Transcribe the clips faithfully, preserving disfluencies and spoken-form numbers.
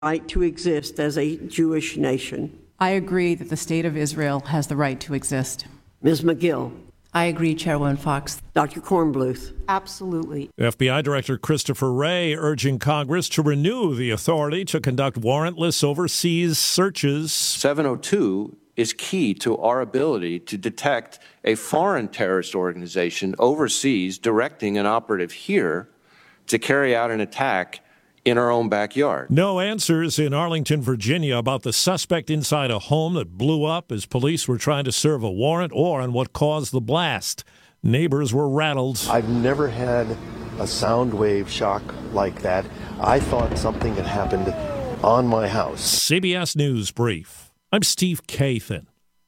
right to exist as a Jewish nation. I agree that the State of Israel has the right to exist. Miz McGill. I agree, Chairwoman Fox. Doctor Kornbluth. Absolutely. F B I Director Christopher Wray urging Congress to renew the authority to conduct warrantless overseas searches. seven oh two is key to our ability to detect a foreign terrorist organization overseas directing an operative here to carry out an attack in our own backyard. No answers in Arlington, Virginia about the suspect inside a home that blew up as police were trying to serve a warrant or on what caused the blast. Neighbors were rattled. I've never had a sound wave shock like that. I thought something had happened on my house. C B S News Brief. I'm Steve Kathan.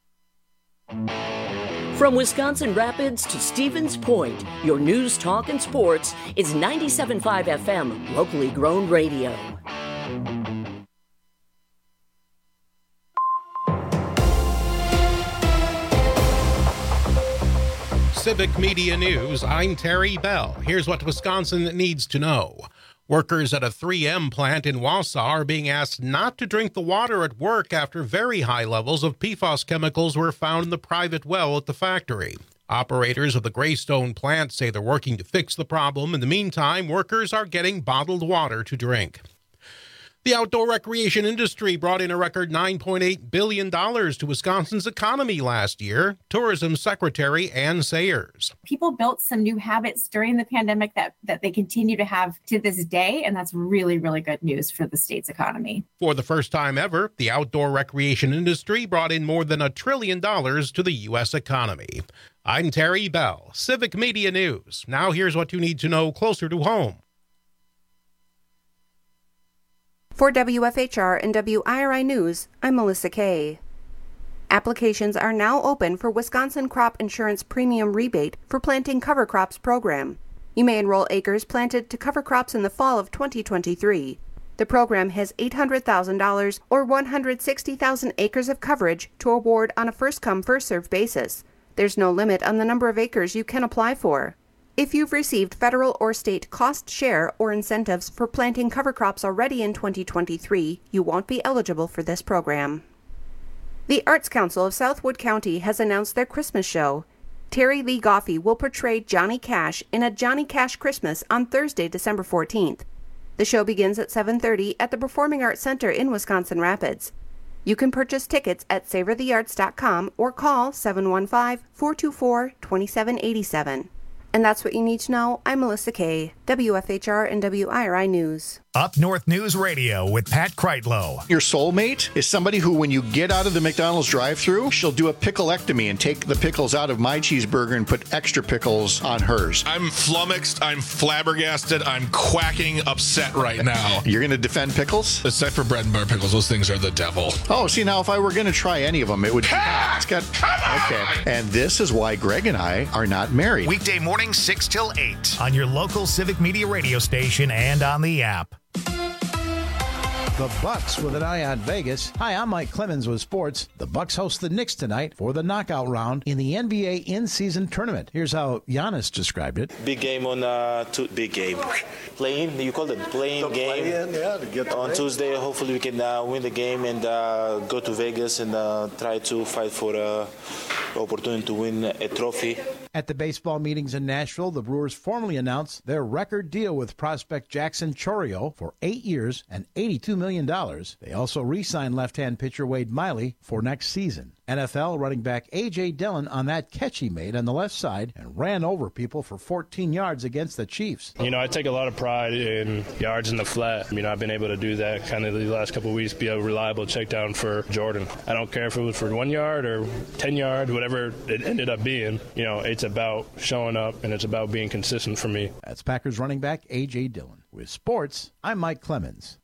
From Wisconsin Rapids to Stevens Point, your news, talk, and sports is ninety-seven point five F M, locally grown radio. Civic Media News, I'm Terry Bell. Here's what Wisconsin needs to know. Workers at a three M plant in Wausau are being asked not to drink the water at work after very high levels of P FAS chemicals were found in the private well at the factory. Operators of the Greystone plant say they're working to fix the problem. In the meantime, workers are getting bottled water to drink. The outdoor recreation industry brought in a record nine point eight billion dollars to Wisconsin's economy last year. Tourism Secretary Ann Sayers. People built some new habits during the pandemic that, that they continue to have to this day, and that's really, really good news for the state's economy. For the first time ever, the outdoor recreation industry brought in more than a trillion dollars to the U S economy. I'm Terry Bell, Civic Media News. Now here's what you need to know closer to home. For W F H R and W I R I News, I'm Melissa Kay. Applications are now open for Wisconsin Crop Insurance Premium Rebate for Planting Cover Crops program. You may enroll acres planted to cover crops in the fall of twenty twenty-three. The program has eight hundred thousand dollars or one hundred sixty thousand acres of coverage to award on a first-come, first-served basis. There's no limit on the number of acres you can apply for. If you've received federal or state cost share or incentives for planting cover crops already in twenty twenty-three, you won't be eligible for this program. The Arts Council of Southwood County has announced their Christmas show. Terry Lee Goffey will portray Johnny Cash in a Johnny Cash Christmas on Thursday, December fourteenth. The show begins at seven thirty at the Performing Arts Center in Wisconsin Rapids. You can purchase tickets at savor the arts dot com or call seven one five, four two four, two seven eight seven. And that's what you need to know. I'm Melissa Kay, W F H R and W I R I News. Up North News Radio with Pat Kreitlow. Your soulmate is somebody who, when you get out of the McDonald's drive-thru, she'll do a picklectomy and take the pickles out of my cheeseburger and put extra pickles on hers. I'm flummoxed. I'm flabbergasted. I'm quacking upset right now. You're going to defend pickles? Except for bread and butter pickles. Those things are the devil. Oh, see, now if I were going to try any of them, it would... Ah, it's got, come on! Okay. And this is why Greg and I are not married. Weekday morning, six till eight. On your local Civic Media radio station and on the app. The Bucks with an eye on Vegas. Hi, I'm Mike Clemens with sports. The Bucks host the Knicks tonight for the knockout round in the N B A in-season tournament. Here's how Giannis described it. Big game on uh, two, big game. Playing, you call it playing the game. Play-in, yeah, to get on Tuesday. Hopefully we can uh, win the game and uh, go to Vegas and uh, try to fight for uh, the opportunity to win a trophy. At the baseball meetings in Nashville, the Brewers formally announced their record deal with prospect Jackson Chourio for eight years and eighty-two million dollars. They also re-signed left-hand pitcher Wade Miley for next season. N F L running back A J. Dillon on that catch he made on the left side and ran over people for fourteen yards against the Chiefs. You know, I take a lot of pride in yards in the flat. You know, I've been able to do that kind of the last couple of weeks, be a reliable check down for Jordan. I don't care if it was for one yard or ten yards, whatever it ended up being. You know, it's about showing up and it's about being consistent for me. That's Packers running back A J. Dillon. With sports, I'm Mike Clemens.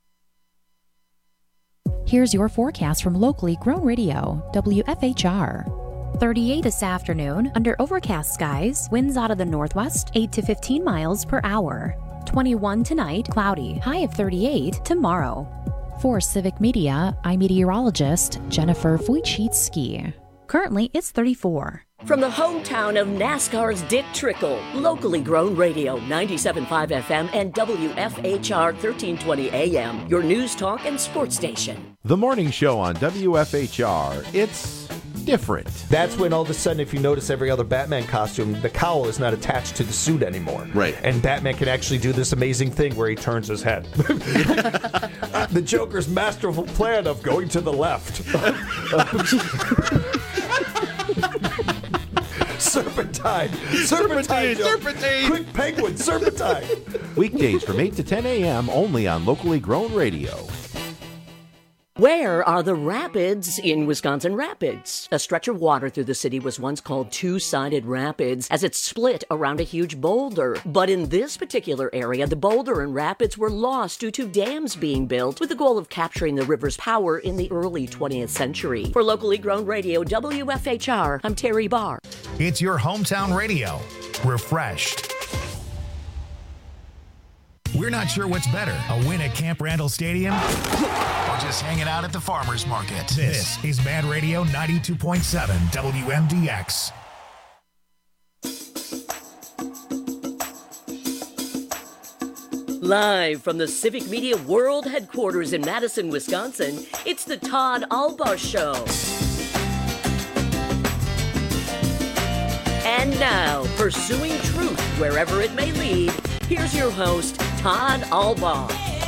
Here's your forecast from locally grown radio, W F H R. thirty-eight this afternoon, under overcast skies, winds out of the northwest, eight to fifteen miles per hour. twenty-one tonight, cloudy, high of thirty-eight tomorrow. For Civic Media, I'm meteorologist Jennifer Wojcicki. Currently, it's thirty-four. From the hometown of NASCAR's Dick Trickle, locally grown radio, ninety-seven point five F M and W F H R thirteen twenty A M, your news talk and sports station. The morning show on W F H R, it's different. That's when all of a sudden, if you notice every other Batman costume, the cowl is not attached to the suit anymore. Right. And Batman can actually do this amazing thing where he turns his head. The Joker's masterful plan of going to the left. Serpentine. Serpentine. Serpentine. Quick penguin. Serpentine. Weekdays from eight to ten A M only on locally grown radio. Where are the rapids in Wisconsin Rapids? A stretch of water through the city was once called Two-Sided Rapids as it split around a huge boulder. But in this particular area, the boulder and rapids were lost due to dams being built with the goal of capturing the river's power in the early twentieth century. For locally grown radio, W F H R, I'm Terry Barr. It's your hometown radio. Refreshed. We're not sure what's better, a win at Camp Randall Stadium or just hanging out at the farmer's market. This is Mad Radio ninety-two point seven W M D X. Live from the Civic Media World Headquarters in Madison, Wisconsin, it's the Todd Albaugh Show. And now, pursuing truth wherever it may lead, here's your host, Todd Albaugh.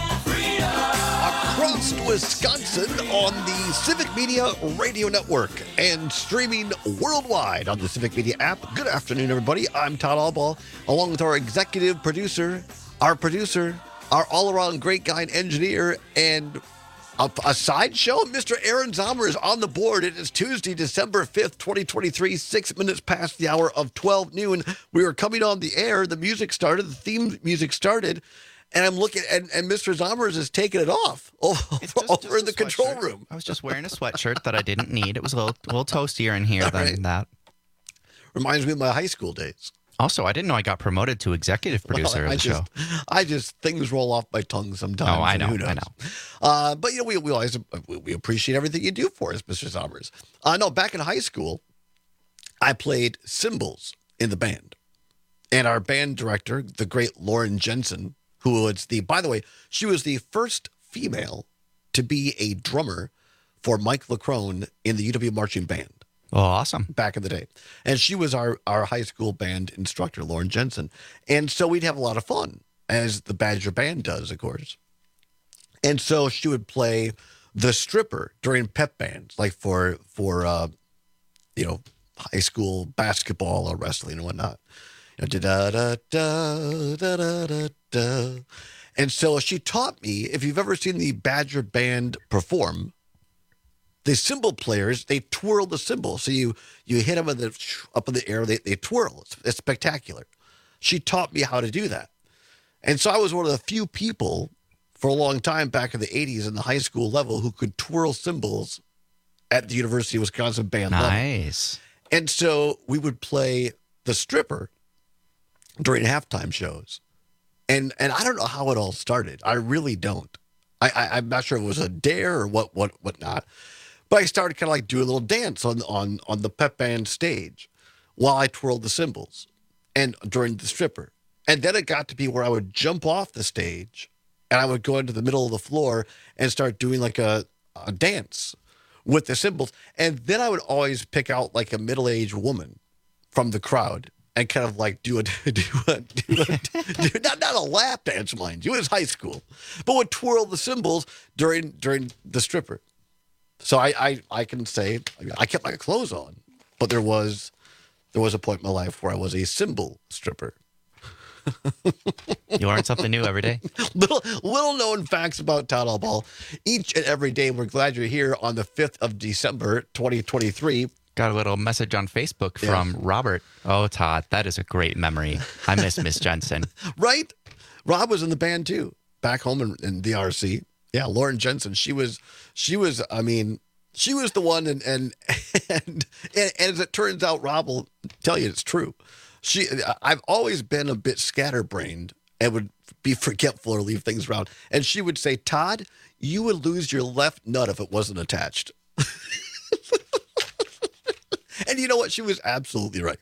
Across Wisconsin on the Civic Media Radio Network and streaming worldwide on the Civic Media app. Good afternoon, everybody. I'm Todd Albaugh, along with our executive producer, our producer, our all-around great guy and engineer, and a, a sideshow. Mister Aaron Zomer is on the board. It is Tuesday, December fifth, twenty twenty-three, six minutes past the hour of twelve noon. We are coming on the air. The music started. The theme music started. And I'm looking, and, and Mister Zomers is taking it off over, over in the control room. I was just wearing a sweatshirt that I didn't need. It was a little, a little toastier in here All than right. that. Reminds me of my high school days. Also, I didn't know I got promoted to executive producer well, I of the just, show. I just, things roll off my tongue sometimes. Oh, I know, who knows? I know. Uh, but, you know, we, we always, we appreciate everything you do for us, Mister Zomers. Uh, no, back in high school, I played cymbals in the band. And our band director, the great Lauren Jensen, who was the, by the way, she was the first female to be a drummer for Mike LeCrone in the U W Marching Band. Oh, awesome. Back in the day. And she was our, our high school band instructor, Lauren Jensen. And so we'd have a lot of fun, as the Badger Band does, of course. And so she would play the stripper during pep bands, like for, for uh, you know, high school basketball or wrestling and whatnot. You know, da da da da da da da. And so she taught me, if you've ever seen the Badger Band perform, the cymbal players, they twirl the cymbal. So you you hit them in the, up in the air, they, they twirl. It's, it's spectacular. She taught me how to do that. And so I was one of the few people for a long time back in the eighties in the high school level who could twirl cymbals at the University of Wisconsin band level. Nice. And so we would play the stripper during halftime shows. And and I don't know how it all started. I really don't. I, I, I'm not sure if it was a dare or what, what, what not. But I started kind of like doing a little dance on, on, on the pep band stage while I twirled the cymbals and during the stripper. And then it got to be where I would jump off the stage and I would go into the middle of the floor and start doing like a, a dance with the cymbals. And then I would always pick out like a middle-aged woman from the crowd and kind of like do a, do a, do a do, not, not a lap dance, mind you, it was high school, but would twirl the cymbals during, during the stripper. So I, I, I can say, I, mean, I kept my clothes on, but there was, there was a point in my life where I was a cymbal stripper. You learn something new every day. little, little known facts about Todd Albaugh each and every day. We're glad you're here on the fifth of December, twenty twenty-three. Got a little message on Facebook from yes. Robert. Oh, Todd, that is a great memory. I miss Miss Jensen. Right? Rob was in the band too, back home in, in the R C. Yeah, Lauren Jensen. She was, she was. I mean, she was the one. And and and, and as it turns out, Rob will tell you it's true. She, I've always been a bit scatterbrained and would be forgetful or leave things around. And she would say, "Todd, you would lose your left nut if it wasn't attached." And And you know what? She was absolutely right.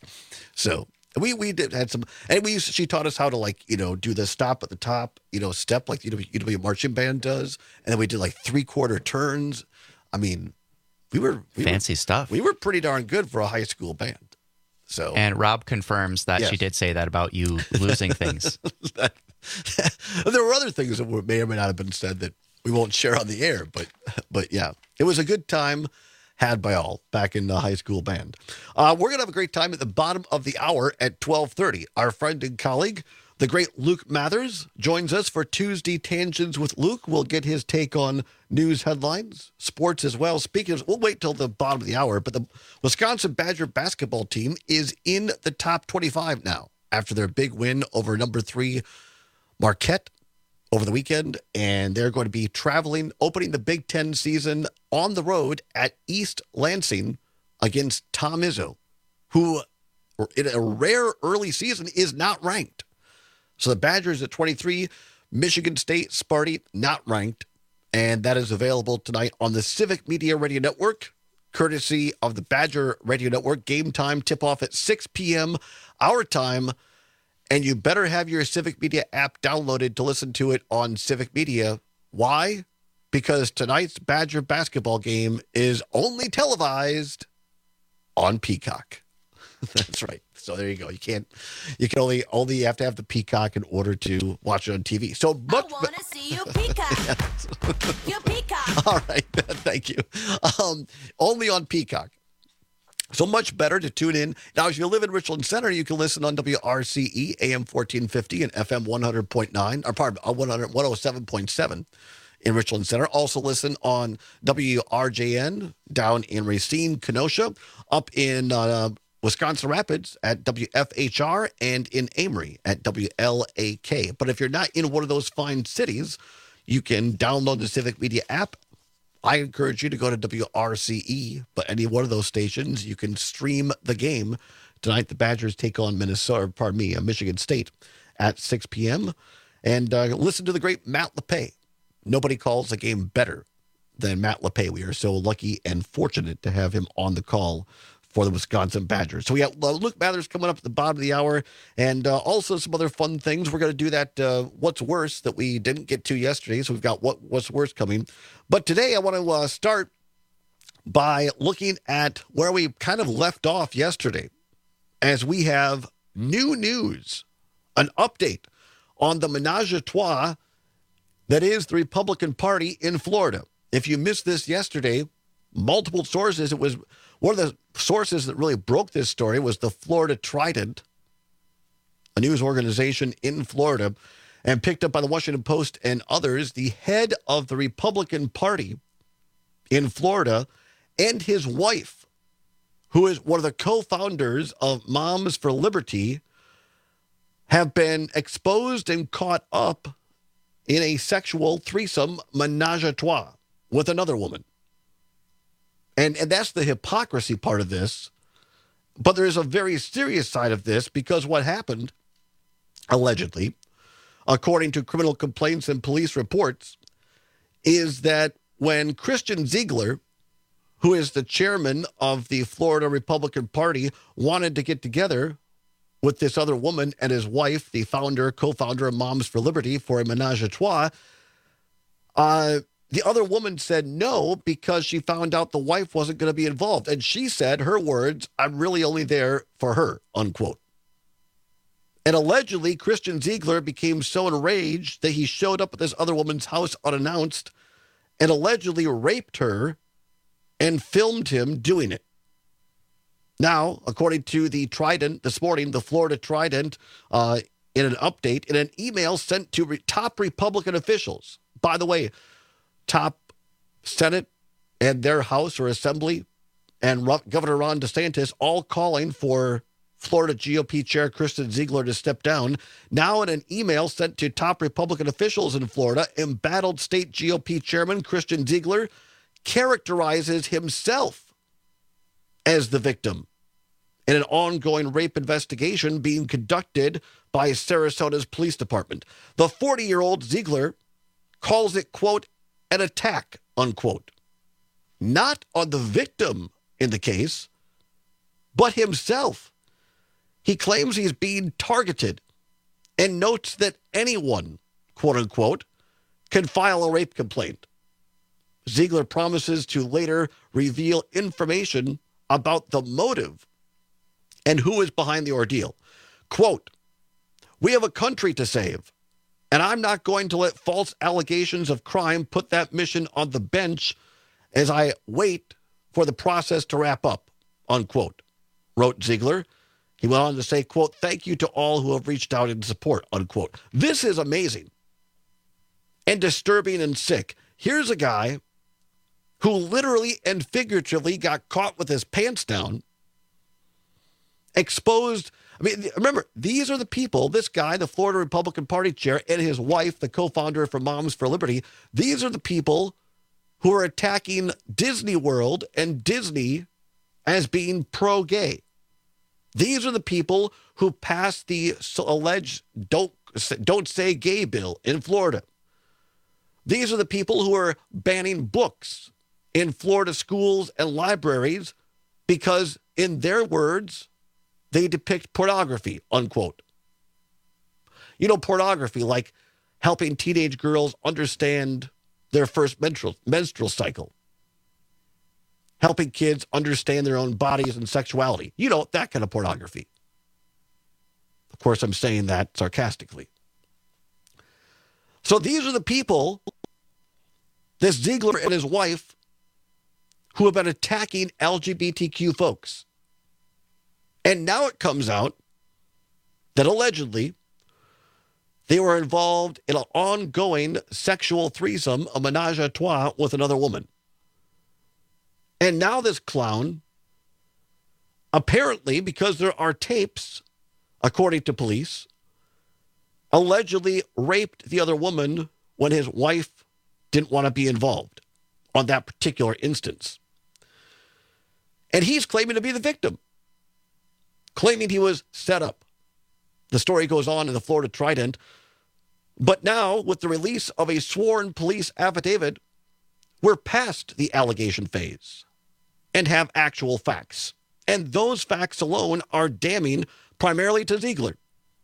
So we we did had some, and we used, she taught us how to, like, you know, do the stop at the top, you know, step like the U W marching band does, and then we did like three quarter turns. I mean, we were we fancy were, stuff. We were pretty darn good for a high school band. So and Rob confirms that yes. she did say that about you losing things. that, there were other things that were, may or may not have been said that we won't share on the air, but but yeah, it was a good time had by all back in the high school band. Uh, we're going to have a great time at the bottom of the hour at twelve thirty. Our friend and colleague, the great Luke Mathers, joins us for Tuesday Tangents with Luke. We'll get his take on news headlines, sports as well. Speaking of, we'll wait till the bottom of the hour, but the Wisconsin Badger basketball team is in the top twenty-five now after their big win over number three Marquette over the weekend, and they're going to be traveling, opening the Big Ten season on the road at East Lansing against Tom Izzo, who in a rare early season is not ranked. So the Badgers at twenty-three, Michigan State, Sparty, not ranked, and that is available tonight on the Civic Media Radio Network, courtesy of the Badger Radio Network. Game time tip-off at six p.m. our time. And you better have your Civic Media app downloaded to listen to it on Civic Media. Why? Because tonight's Badger basketball game is only televised on Peacock. That's right. So there you go. You can't, you can only, only have to have the Peacock in order to watch it on T V. So much. I want to see you Peacock. You Peacock. All right. Thank you. Um, only on Peacock. So much better to tune in. Now, if you live in Richland Center, you can listen on W R C E, A M fourteen fifty and F M one hundred point nine, or pardon, one hundred, one oh seven point seven in Richland Center. Also listen on W R J N down in Racine, Kenosha, up in uh, Wisconsin Rapids at W F H R, and in Amory at W L A K. But if you're not in one of those fine cities, you can download the Civic Media app. I encourage you to go to W R C E, but any one of those stations, you can stream the game. Tonight, the Badgers take on Minnesota, pardon me, Michigan State at six p.m. And uh, listen to the great Matt LePay. Nobody calls the game better than Matt LePay. We are so lucky and fortunate to have him on the call for the Wisconsin Badgers. So we have uh, Luke Mathers coming up at the bottom of the hour, and uh, also some other fun things. We're going to do that uh, What's Worse that we didn't get to yesterday, so we've got what, What's Worse coming. But today I want to uh, start by looking at where we kind of left off yesterday, as we have new news, an update on the menage a trois that is the Republican Party in Florida. If you missed this yesterday, multiple sources, it was one of the sources that really broke this story was the Florida Trident, a news organization in Florida, and picked up by the Washington Post and others. The head of the Republican Party in Florida and his wife, who is one of the co-founders of Moms for Liberty, have been exposed and caught up in a sexual threesome menage a trois with another woman. And, and that's the hypocrisy part of this. But there is a very serious side of this, because what happened, allegedly, according to criminal complaints and police reports, is that when Christian Ziegler, who is the chairman of the Florida Republican Party, wanted to get together with this other woman and his wife, the founder, co-founder of Moms for Liberty, for a menage a trois, uh, the other woman said no, because she found out the wife wasn't going to be involved. And she said, her words, "I'm really only there for her," unquote. And allegedly, Christian Ziegler became so enraged that he showed up at this other woman's house unannounced and allegedly raped her and filmed him doing it. Now, according to the Trident this morning, the Florida Trident, uh, in an update, in an email sent to re- top Republican officials, by the way, top Senate and their House or Assembly, and Ro- Governor Ron DeSantis, all calling for Florida G O P Chair Christian Ziegler to step down. Now, in an email sent to top Republican officials in Florida, embattled state G O P Chairman Christian Ziegler characterizes himself as the victim in an ongoing rape investigation being conducted by Sarasota's police department. The forty-year-old Ziegler calls it, quote, an attack, unquote. Not on the victim in the case, but himself. He claims he's being targeted and notes that anyone, quote unquote, can file a rape complaint. Ziegler promises to later reveal information about the motive and who is behind the ordeal. Quote, "We have a country to save, and I'm not going to let false allegations of crime put that mission on the bench as I wait for the process to wrap up," unquote, wrote Ziegler. He went on to say, quote, "Thank you to all who have reached out in support," unquote. This is amazing and disturbing and sick. Here's a guy who literally and figuratively got caught with his pants down, exposed. I mean, remember, these are the people, this guy, the Florida Republican Party chair, and his wife, the co-founder for Moms for Liberty, these are the people who are attacking Disney World and Disney as being pro-gay. These are the people who passed the alleged don't, don't say gay bill in Florida. These are the people who are banning books in Florida schools and libraries because, in their words, they depict pornography, unquote. You know, pornography, like helping teenage girls understand their first menstrual, menstrual cycle, helping kids understand their own bodies and sexuality. You know, that kind of pornography. Of course, I'm saying that sarcastically. So these are the people, this Ziegler and his wife, who have been attacking L G B T Q folks. And now it comes out that allegedly they were involved in an ongoing sexual threesome, a menage a trois, with another woman. And now this clown, apparently, because there are tapes, according to police, allegedly raped the other woman when his wife didn't want to be involved on that particular instance. And he's claiming to be the victim, claiming he was set up. The story goes on in the Florida Trident. But now, with the release of a sworn police affidavit, we're past the allegation phase and have actual facts. And those facts alone are damning, primarily to Ziegler,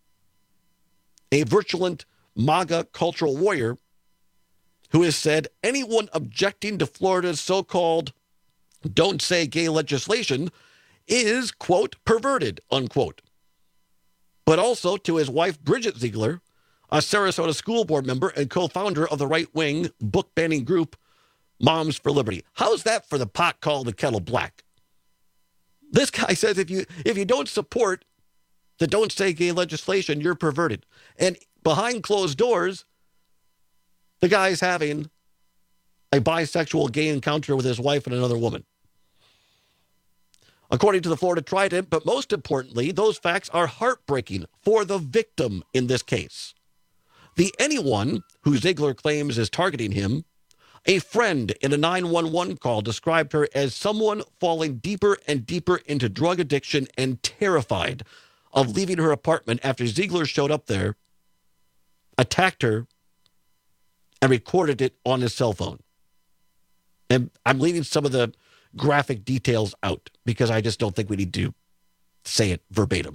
a virulent MAGA cultural warrior who has said anyone objecting to Florida's so-called don't say gay legislation is, quote, perverted, unquote. But also to his wife, Bridget Ziegler, a Sarasota school board member and co-founder of the right-wing book-banning group Moms for Liberty. How's that for the pot called the kettle black? This guy says if you if you don't support the don't say gay legislation, you're perverted. And behind closed doors, the guy's having a bisexual gay encounter with his wife and another woman. According to the Florida Trident, but most importantly, those facts are heartbreaking for the victim in this case. The anyone who Ziegler claims is targeting him, a friend in a nine one one call described her as someone falling deeper and deeper into drug addiction and terrified of leaving her apartment after Ziegler showed up there, attacked her, and recorded it on his cell phone. And I'm leaving some of the graphic details out because I just don't think we need to say it verbatim.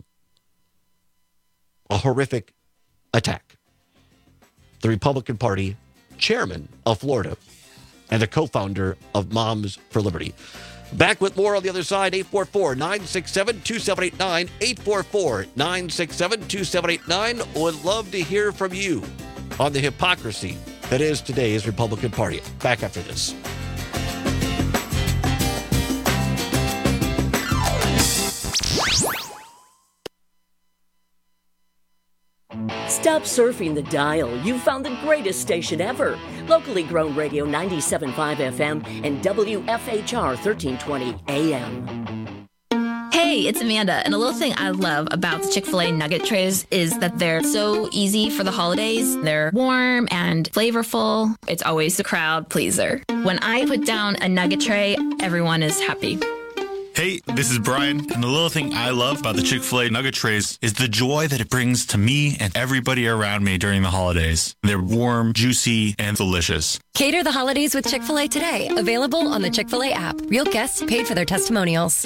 A horrific attack. The Republican Party chairman of Florida and the co-founder of Moms for Liberty. Back with more on the other side, eight four four, nine six seven, two seven eight nine, eight four four, nine six seven, two seven eight nine. Would love to hear from you on the hypocrisy that is today's Republican Party. Back after this. Stop surfing the dial. You've found the greatest station ever. Locally grown radio ninety-seven point five F M and W F H R thirteen twenty A M. Hey, it's Amanda, and a little thing I love about the Chick-fil-A nugget trays is that they're so easy for the holidays. They're warm and flavorful. It's always the crowd pleaser. When I put down a nugget tray, everyone is happy. Hey, this is Brian, and the little thing I love about the Chick-fil-A nugget trays is the joy that it brings to me and everybody around me during the holidays. They're warm, juicy, and delicious. Cater the holidays with Chick-fil-A today. Available on the Chick-fil-A app. Real guests paid for their testimonials.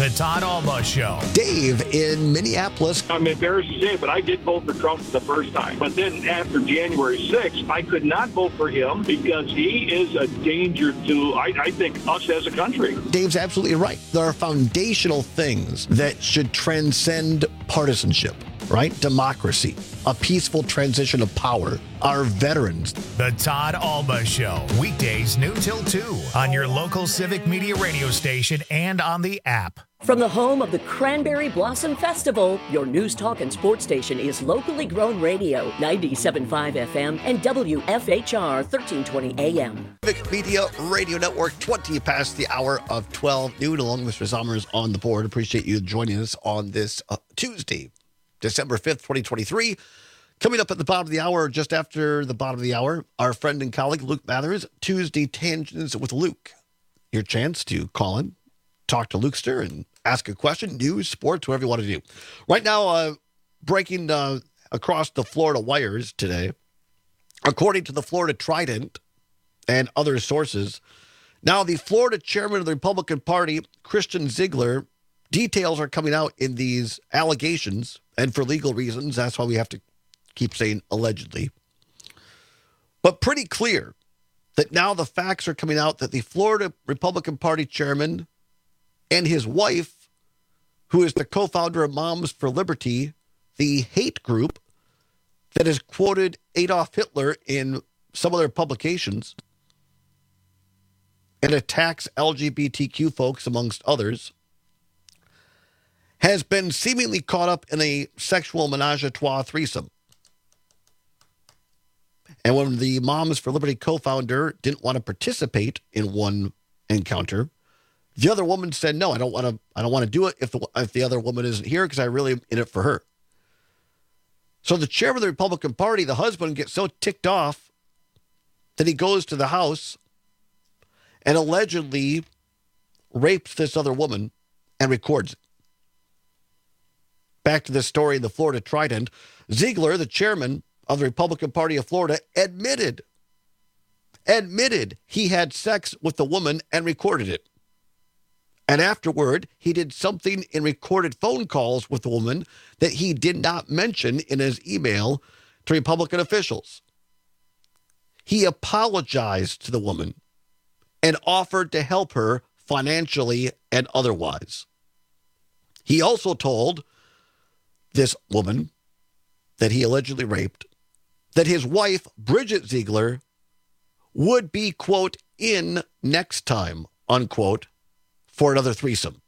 The Todd Alba Show. Dave in Minneapolis. I'm embarrassed to say it, but I did vote for Trump the first time. But then after January sixth, I could not vote for him because he is a danger to, I, I think, us as a country. Dave's absolutely right. There are foundational things that should transcend partisanship, right? Democracy, a peaceful transition of power, our veterans. The Todd Alba Show. Weekdays noon till two on your local Civic Media radio station and on the app. From the home of the Cranberry Blossom Festival, your news, talk, and sports station is locally grown radio, ninety-seven point five F M and W F H R thirteen twenty A M. Civic Media Radio Network, twenty past the hour of twelve noon, along with Mister Sommers on the board. Appreciate you joining us on this uh, Tuesday, December fifth, twenty twenty-three. Coming up at the bottom of the hour, just after the bottom of the hour, our friend and colleague Luke Mathers, Tuesday Tangents with Luke. Your chance to call in, talk to Lukester, and ask a question, news, sports, whatever you want to do. Right now, uh, breaking uh, across the Florida wires today, according to the Florida Trident and other sources, now the Florida chairman of the Republican Party, Christian Ziegler, details are coming out in these allegations, and for legal reasons, that's why we have to keep saying allegedly. But pretty clear that now the facts are coming out that the Florida Republican Party chairman and his wife, who is the co-founder of Moms for Liberty, the hate group that has quoted Adolf Hitler in some of their publications and attacks L G B T Q folks, amongst others, has been seemingly caught up in a sexual menage a trois threesome. And when the Moms for Liberty co-founder didn't want to participate in one encounter, the other woman said, no, I don't want to I don't want to do it if the, if the other woman isn't here because I really am in it for her. So the chairman of the Republican Party, the husband, gets so ticked off that he goes to the house and allegedly rapes this other woman and records it. Back to this story in the Florida Trident. Ziegler, the chairman of the Republican Party of Florida, admitted, admitted he had sex with the woman and recorded it. And afterward, he did something in recorded phone calls with the woman that he did not mention in his email to Republican officials. He apologized to the woman and offered to help her financially and otherwise. He also told this woman that he allegedly raped that his wife, Bridget Ziegler, would be, quote, in next time, unquote, for another threesome.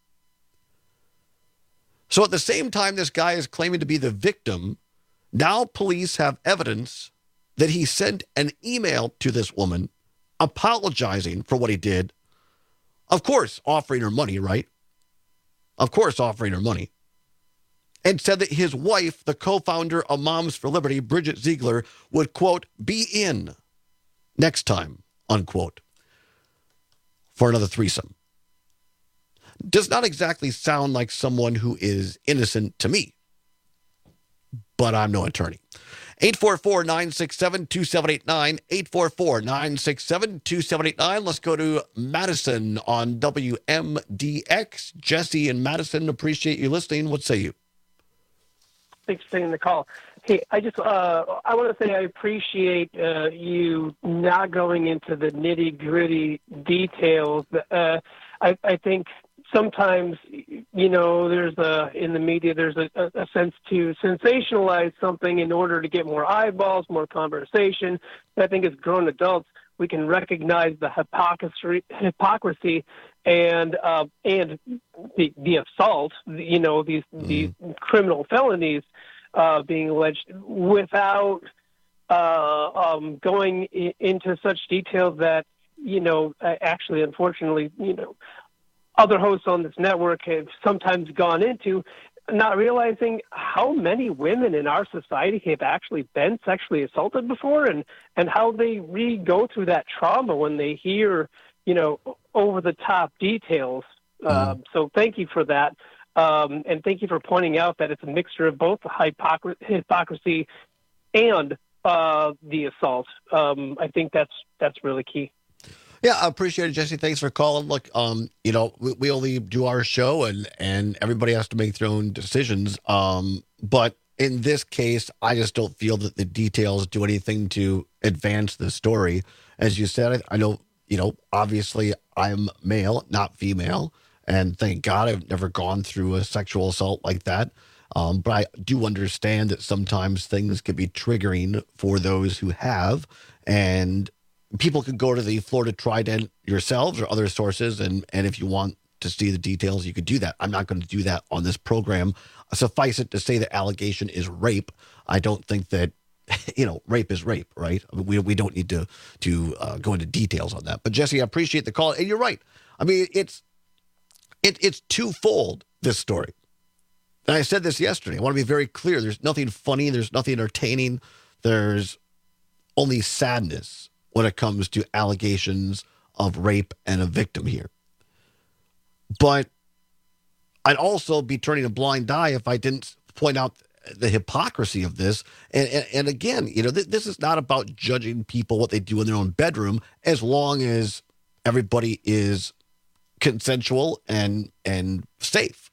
So at the same time this guy is claiming to be the victim, now police have evidence that he sent an email to this woman apologizing for what he did. Of course, offering her money, right? Of course, offering her money. And said that his wife, the co-founder of Moms for Liberty, Bridget Ziegler, would, quote, be in next time, unquote, for another threesome. Does not exactly sound like someone who is innocent to me, but I'm no attorney. eight four four, nine six seven, two seven eight nine, eight four four, nine six seven, two seven eight nine. Let's go to Madison on W M D X. Jesse and Madison, appreciate you listening. What say you? Thanks for taking the call. Hey, I just uh, I want to say I appreciate uh, you not going into the nitty gritty details. Uh, I, I think sometimes, you know, there's a in the media there's a, a sense to sensationalize something in order to get more eyeballs, more conversation. I think as grown adults, we can recognize the hypocrisy, hypocrisy, and uh, and the, the assault. You know, these mm. these criminal felonies uh, being alleged without uh, um, going I- into such detail that, you know, actually, unfortunately, you know, other hosts on this network have sometimes gone into, not realizing how many women in our society have actually been sexually assaulted before, and, and how they re-go through that trauma when they hear, you know, over-the-top details. Mm. Um, so thank you for that. Um, and thank you for pointing out that it's a mixture of both hypocr- hypocrisy and uh, the assault. Um, I think that's that's really key. Yeah, I appreciate it, Jesse. Thanks for calling. Look, um, you know, we, we only do our show, and and everybody has to make their own decisions. Um, but in this case, I just don't feel that the details do anything to advance the story. As you said, I, I know, you know, obviously I'm male, not female, and thank God I've never gone through a sexual assault like that. Um, but I do understand that sometimes things can be triggering for those who have, and people can go to the Florida Trident yourselves or other sources, and, and if you want to see the details, you could do that. I'm not going to do that on this program. Suffice it to say the allegation is rape. I don't think that, you know, rape is rape, right? I mean, we we don't need to to uh, go into details on that. But Jesse, I appreciate the call, and you're right. I mean, it's it it's twofold, this story. And I said this yesterday. I want to be very clear. There's nothing funny. There's nothing entertaining. There's only sadness when it comes to allegations of rape and a victim here. But I'd also be turning a blind eye if I didn't point out the hypocrisy of this. And, and, and again, you know, th- this is not about judging people, what they do in their own bedroom, as long as everybody is consensual and and safe.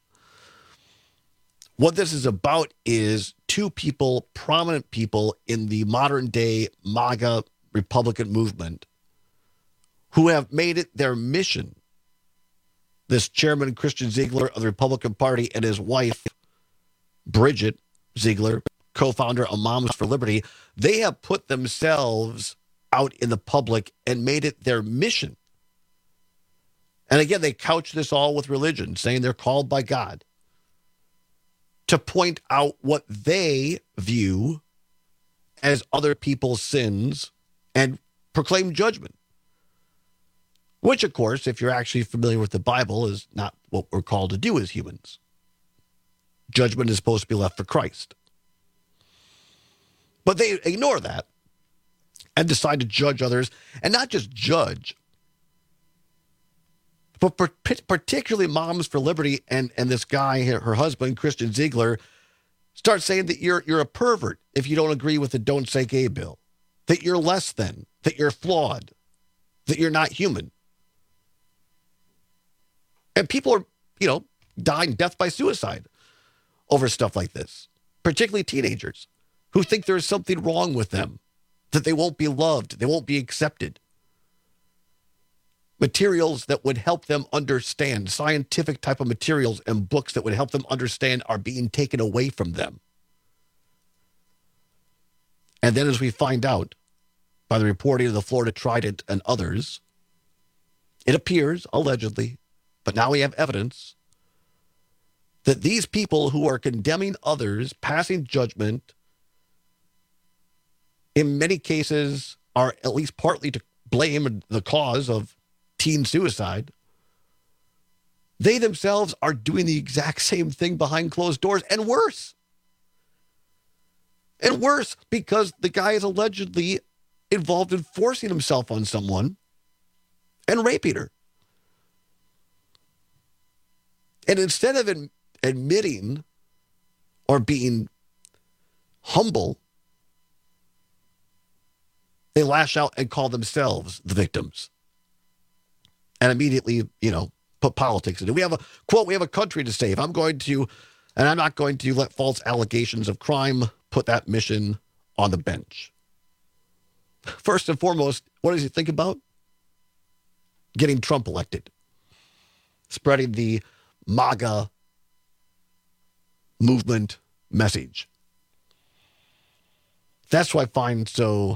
What this is about is two people, prominent people in the modern day MAGA Republican movement who have made it their mission. This chairman, Christian Ziegler of the Republican Party, and his wife, Bridget Ziegler, co-founder of Moms for Liberty, they have put themselves out in the public and made it their mission. And again, they couch this all with religion, saying they're called by God to point out what they view as other people's sins and proclaim judgment. Which, of course, if you're actually familiar with the Bible, is not what we're called to do as humans. Judgment is supposed to be left for Christ. But they ignore that and decide to judge others, and not just judge, but particularly Moms for Liberty and, and this guy, her husband, Christian Ziegler, start saying that you're you're a pervert if you don't agree with the Don't Say Gay bill, that you're less than, that you're flawed, that you're not human. And people are, you know, dying death by suicide over stuff like this, particularly teenagers who think there's something wrong with them, that they won't be loved, they won't be accepted. Materials that would help them understand, scientific type of materials and books that would help them understand are being taken away from them. And then as we find out by the reporting of the Florida Trident and others, it appears, allegedly, but now we have evidence, that these people who are condemning others, passing judgment, in many cases are at least partly to blame the cause of teen suicide. They themselves are doing the exact same thing behind closed doors, and worse. And worse, because the guy is allegedly involved in forcing himself on someone and raping her. And instead of in, admitting or being humble, they lash out and call themselves the victims. And immediately, you know, put politics in it. We have a, quote, we have a country to save. I'm going to, and I'm not going to let false allegations of crime put that mission on the bench. First and foremost, what does he think about? Getting Trump elected. Spreading the MAGA movement message. That's what I find so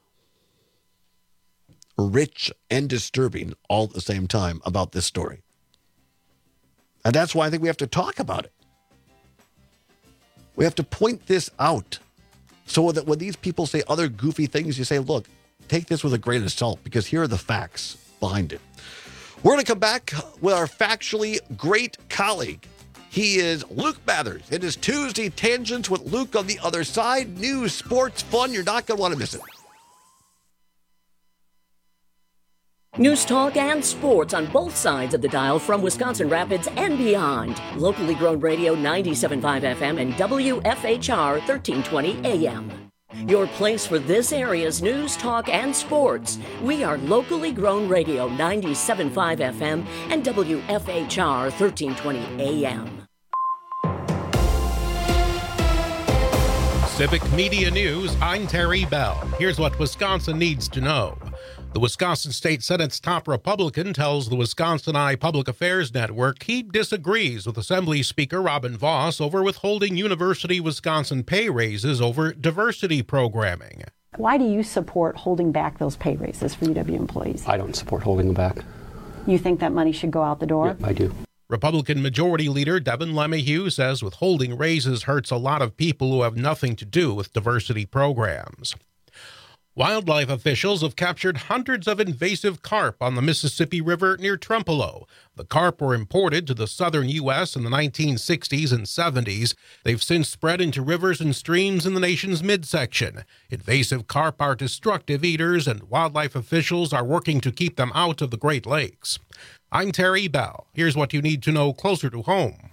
rich and disturbing all at the same time about this story. And that's why I think we have to talk about it. We have to point this out so that when these people say other goofy things, you say, look, take this with a grain of salt, because here are the facts behind it. We're going to come back with our factually great colleague. He is Luke Mathers. It is Tuesday Tangents with Luke on the other side. News, sports, fun. You're not going to want to miss it. News talk and sports on both sides of the dial from Wisconsin Rapids and beyond. Locally grown radio ninety-seven point five F M and W F H R thirteen twenty A M. Your place for this area's news, talk, and sports. We are locally grown radio ninety-seven point five F M and W F H R thirteen twenty A M. Civic Media News, I'm Terry Bell. Here's what Wisconsin needs to know. The Wisconsin State Senate's top Republican tells the Wisconsin Eye Public Affairs Network he disagrees with Assembly Speaker Robin Vos over withholding University Wisconsin pay raises over diversity programming. Why do you support holding back those pay raises for U W employees? I don't support holding them back. You think that money should go out the door? Yeah, I do. Republican Majority Leader Devin LeMahieu says withholding raises hurts a lot of people who have nothing to do with diversity programs. Wildlife officials have captured hundreds of invasive carp on the Mississippi River near Trempealeau. The carp were imported to the southern U S in the nineteen sixties and seventies. They've since spread into rivers and streams in the nation's midsection. Invasive carp are destructive eaters, and wildlife officials are working to keep them out of the Great Lakes. I'm Terry Bell. Here's what you need to know closer to home.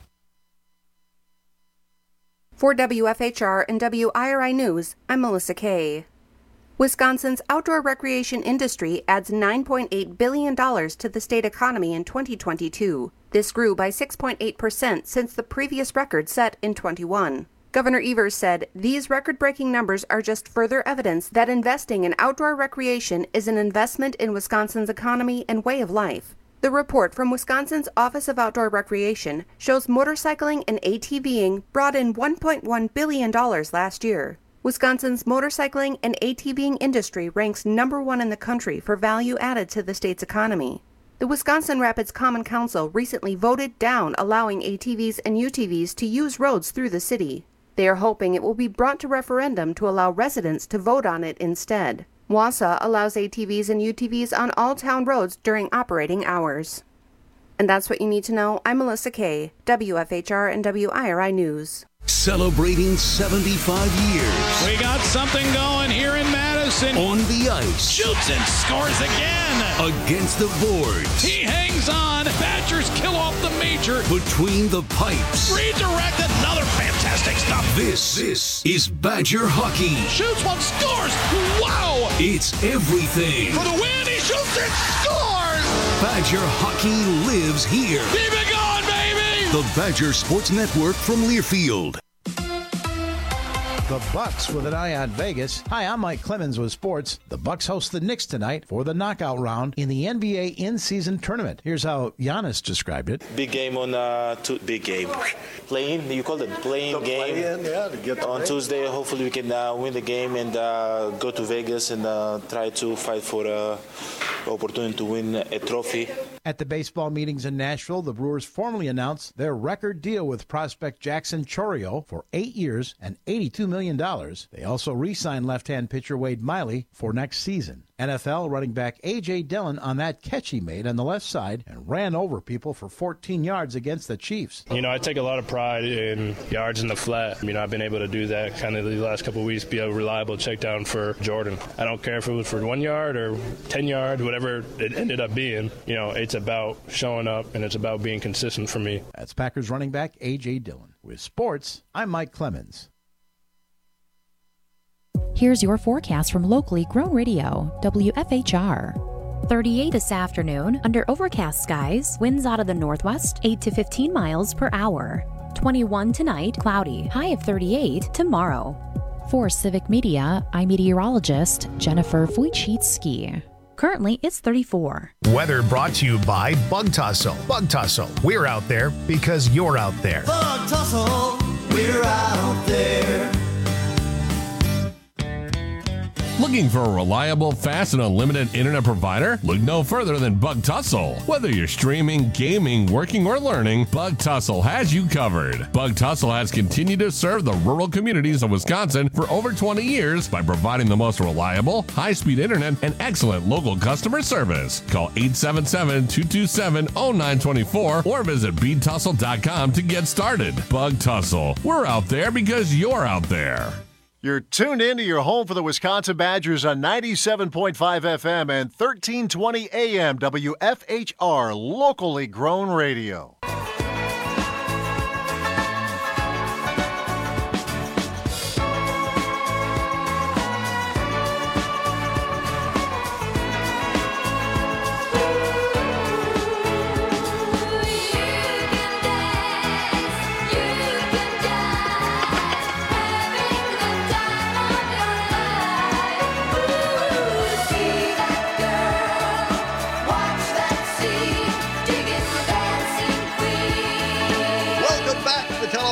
For W F H R and W I R I News, I'm Melissa Kay. Wisconsin's outdoor recreation industry adds nine point eight billion dollars to the state economy in twenty twenty-two. This grew by six point eight percent since the previous record set in twenty-one. Governor Evers said these record-breaking numbers are just further evidence that investing in outdoor recreation is an investment in Wisconsin's economy and way of life. The report from Wisconsin's Office of Outdoor Recreation shows motorcycling and ATVing brought in one point one billion dollars last year. Wisconsin's motorcycling and ATVing industry ranks number one in the country for value added to the state's economy. The Wisconsin Rapids Common Council recently voted down allowing A T Vs and U T Vs to use roads through the city. They are hoping it will be brought to referendum to allow residents to vote on it instead. Wausau allows A T Vs and U T Vs on all town roads during operating hours. And that's what you need to know. I'm Melissa Kay, W F H R and W I R I News. Celebrating seventy-five years. We got something going here in Madison. On the ice. Shoots and scores again. Against the boards. He hangs on. Badgers kill off the major. Between the pipes. Redirect, another fantastic stop. This, this is Badger hockey. Shoots one, scores. Wow. It's everything. For the win, he shoots and scores. Badger hockey lives here. Keep it going, baby. The Badger Sports Network from Learfield. The Bucks with an eye on Vegas. Hi, I'm Mike Clemens with sports. The Bucks host the Knicks tonight for the knockout round in the N B A in-season tournament. Here's how Giannis described it. Big game on uh, two, big game. Playing, you call it playing the game. Play-in, yeah, to get on Tuesday, hopefully we can uh, win the game and uh, go to Vegas and uh, try to fight for uh, opportunity to win a trophy. At the baseball meetings in Nashville, the Brewers formally announced their record deal with prospect Jackson Chourio for eight years and eighty-two million dollars. They also re-signed left-hand pitcher Wade Miley for next season. N F L running back A J. Dillon on that catch he made on the left side and ran over people for fourteen yards against the Chiefs. You know, I take a lot of pride in yards in the flat. You know, I've been able to do that kind of the last couple of weeks, be a reliable check down for Jordan. I don't care if it was for one yard or ten yards, whatever it ended up being. You know, it's about showing up and it's about being consistent for me. That's Packers running back A J. Dillon. With sports, I'm Mike Clemens. Here's your forecast from locally grown radio, W F H R. thirty-eight this afternoon, under overcast skies, winds out of the northwest, eight to fifteen miles per hour. twenty-one tonight, cloudy, high of thirty-eight tomorrow. For Civic Media, I'm meteorologist Jennifer Wojcicki. Currently, it's thirty-four. Weather brought to you by Bug Tussle. Bug Tussle, we're out there because you're out there. Bug Tussle, we're out there. Looking for a reliable, fast, and unlimited internet provider? Look no further than Bug Tussle. Whether you're streaming, gaming, working, or learning, Bug Tussle has you covered. Bug Tussle has continued to serve the rural communities of Wisconsin for over twenty years by providing the most reliable, high-speed internet and excellent local customer service. Call eight seven seven, two two seven, zero nine two four or visit bead tussle dot com to get started. Bug Tussle. We're out there because you're out there. You're tuned in to your home for the Wisconsin Badgers on ninety-seven point five F M and thirteen twenty A M W F H R, locally grown radio.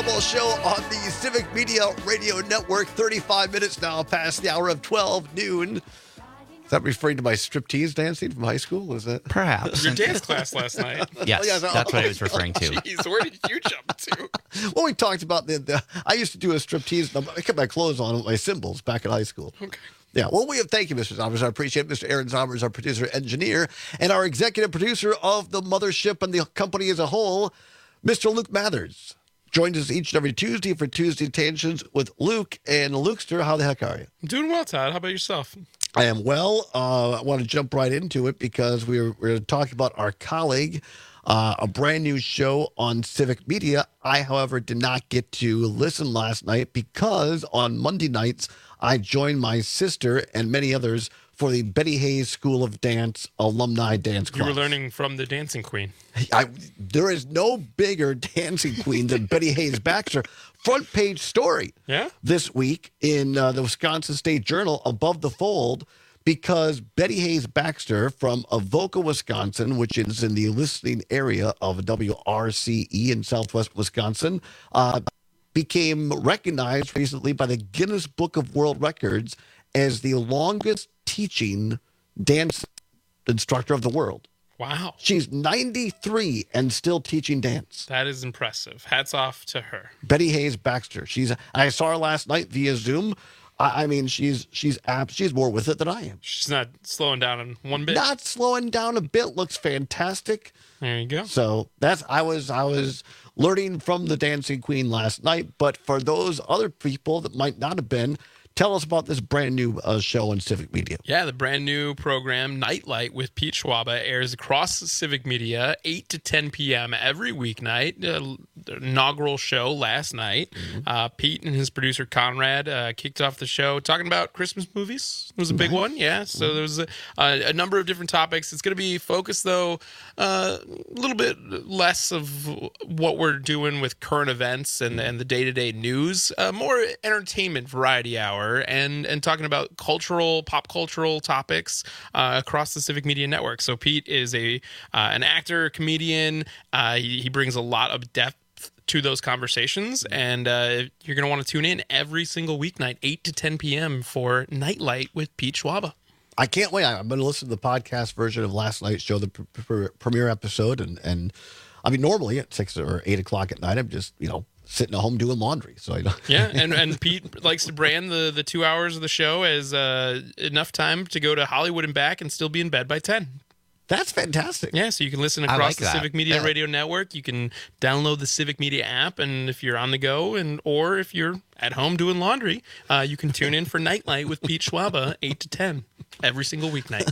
Bell Show on the Civic Media Radio Network. thirty-five minutes now past the hour of twelve noon. Is that referring to my striptease dancing from high school? Is that perhaps your dance class last night? Yes, oh, yes that's oh, what I was referring to. Jeez, where did you jump to? Well, we talked about the, the. I used to do a striptease. I kept my clothes on with my cymbals back in high school. Okay. Yeah, well, we have thank you, Mister Zombers. I appreciate it. Mister Aaron Zombers, our producer engineer, and our executive producer of the mothership and the company as a whole, Mister Luke Mathers. Joins us each and every Tuesday for Tuesday Tensions with Luke. And Lukester, how the heck are you? I'm doing well, Todd. How about yourself? I am well. Uh, I want to jump right into it because we were, we were talking about our colleague, uh, a brand new show on Civic Media. I, however, did not get to listen last night because on Monday nights, I joined my sister and many others for the Betty Hayes School of Dance alumni dance class. You were learning from the dancing queen. I, there is no bigger dancing queen than Betty Hayes Baxter. Front page story yeah? this week in uh, the Wisconsin State Journal, Above the Fold, because Betty Hayes Baxter from Avoca, Wisconsin, which is in the listening area of W R C E in southwest Wisconsin, uh, became recognized recently by the Guinness Book of World Records as the longest teaching dance instructor of the world. Wow. She's ninety-three and still teaching dance. That is impressive. Hats off to her. Betty Hayes Baxter. She's. I saw her last night via Zoom. I, I mean, she's she's apt. She's more with it than I am. She's not slowing down in one bit. Not slowing down a bit. Looks fantastic. There you go. So that's I was I was learning from the dancing queen last night. But for those other people that might not have been, tell us about this brand new uh, show on Civic Media. Yeah, the brand new program, Nightlight with Pete Schwaba, airs across Civic Media, eight to ten p.m. every weeknight. Uh, inaugural show last night. Mm-hmm. Uh, Pete and his producer, Conrad, uh, kicked off the show talking about Christmas movies. It was a big nice. one, yeah. So mm-hmm. there was a, a, a number of different topics. It's going to be focused, though, uh, a little bit less of what we're doing with current events and, and the day-to-day news. Uh, more entertainment variety hour. And and talking about cultural, pop cultural topics uh, across the Civic Media Network. So Pete is a uh, an actor, comedian. Uh, he, he brings a lot of depth to those conversations, and uh, you're going to want to tune in every single weeknight, eight to ten p.m. for Nightlight with Pete Schwaba. I can't wait. I'm going to listen to the podcast version of last night's show, the pr- pr- premiere episode, and and I mean normally at six or eight o'clock at night, I'm just you know. sitting at home doing laundry. So I don't. Yeah, and, and Pete likes to brand the, the two hours of the show as uh, enough time to go to Hollywood and back and still be in bed by ten. That's fantastic. Yeah, so you can listen across like the that. Civic Media yeah. Radio Network. You can download the Civic Media app, and if you're on the go, and or if you're at home doing laundry, uh, you can tune in for Nightlight with Pete Schwaba, eight to ten, every single weeknight.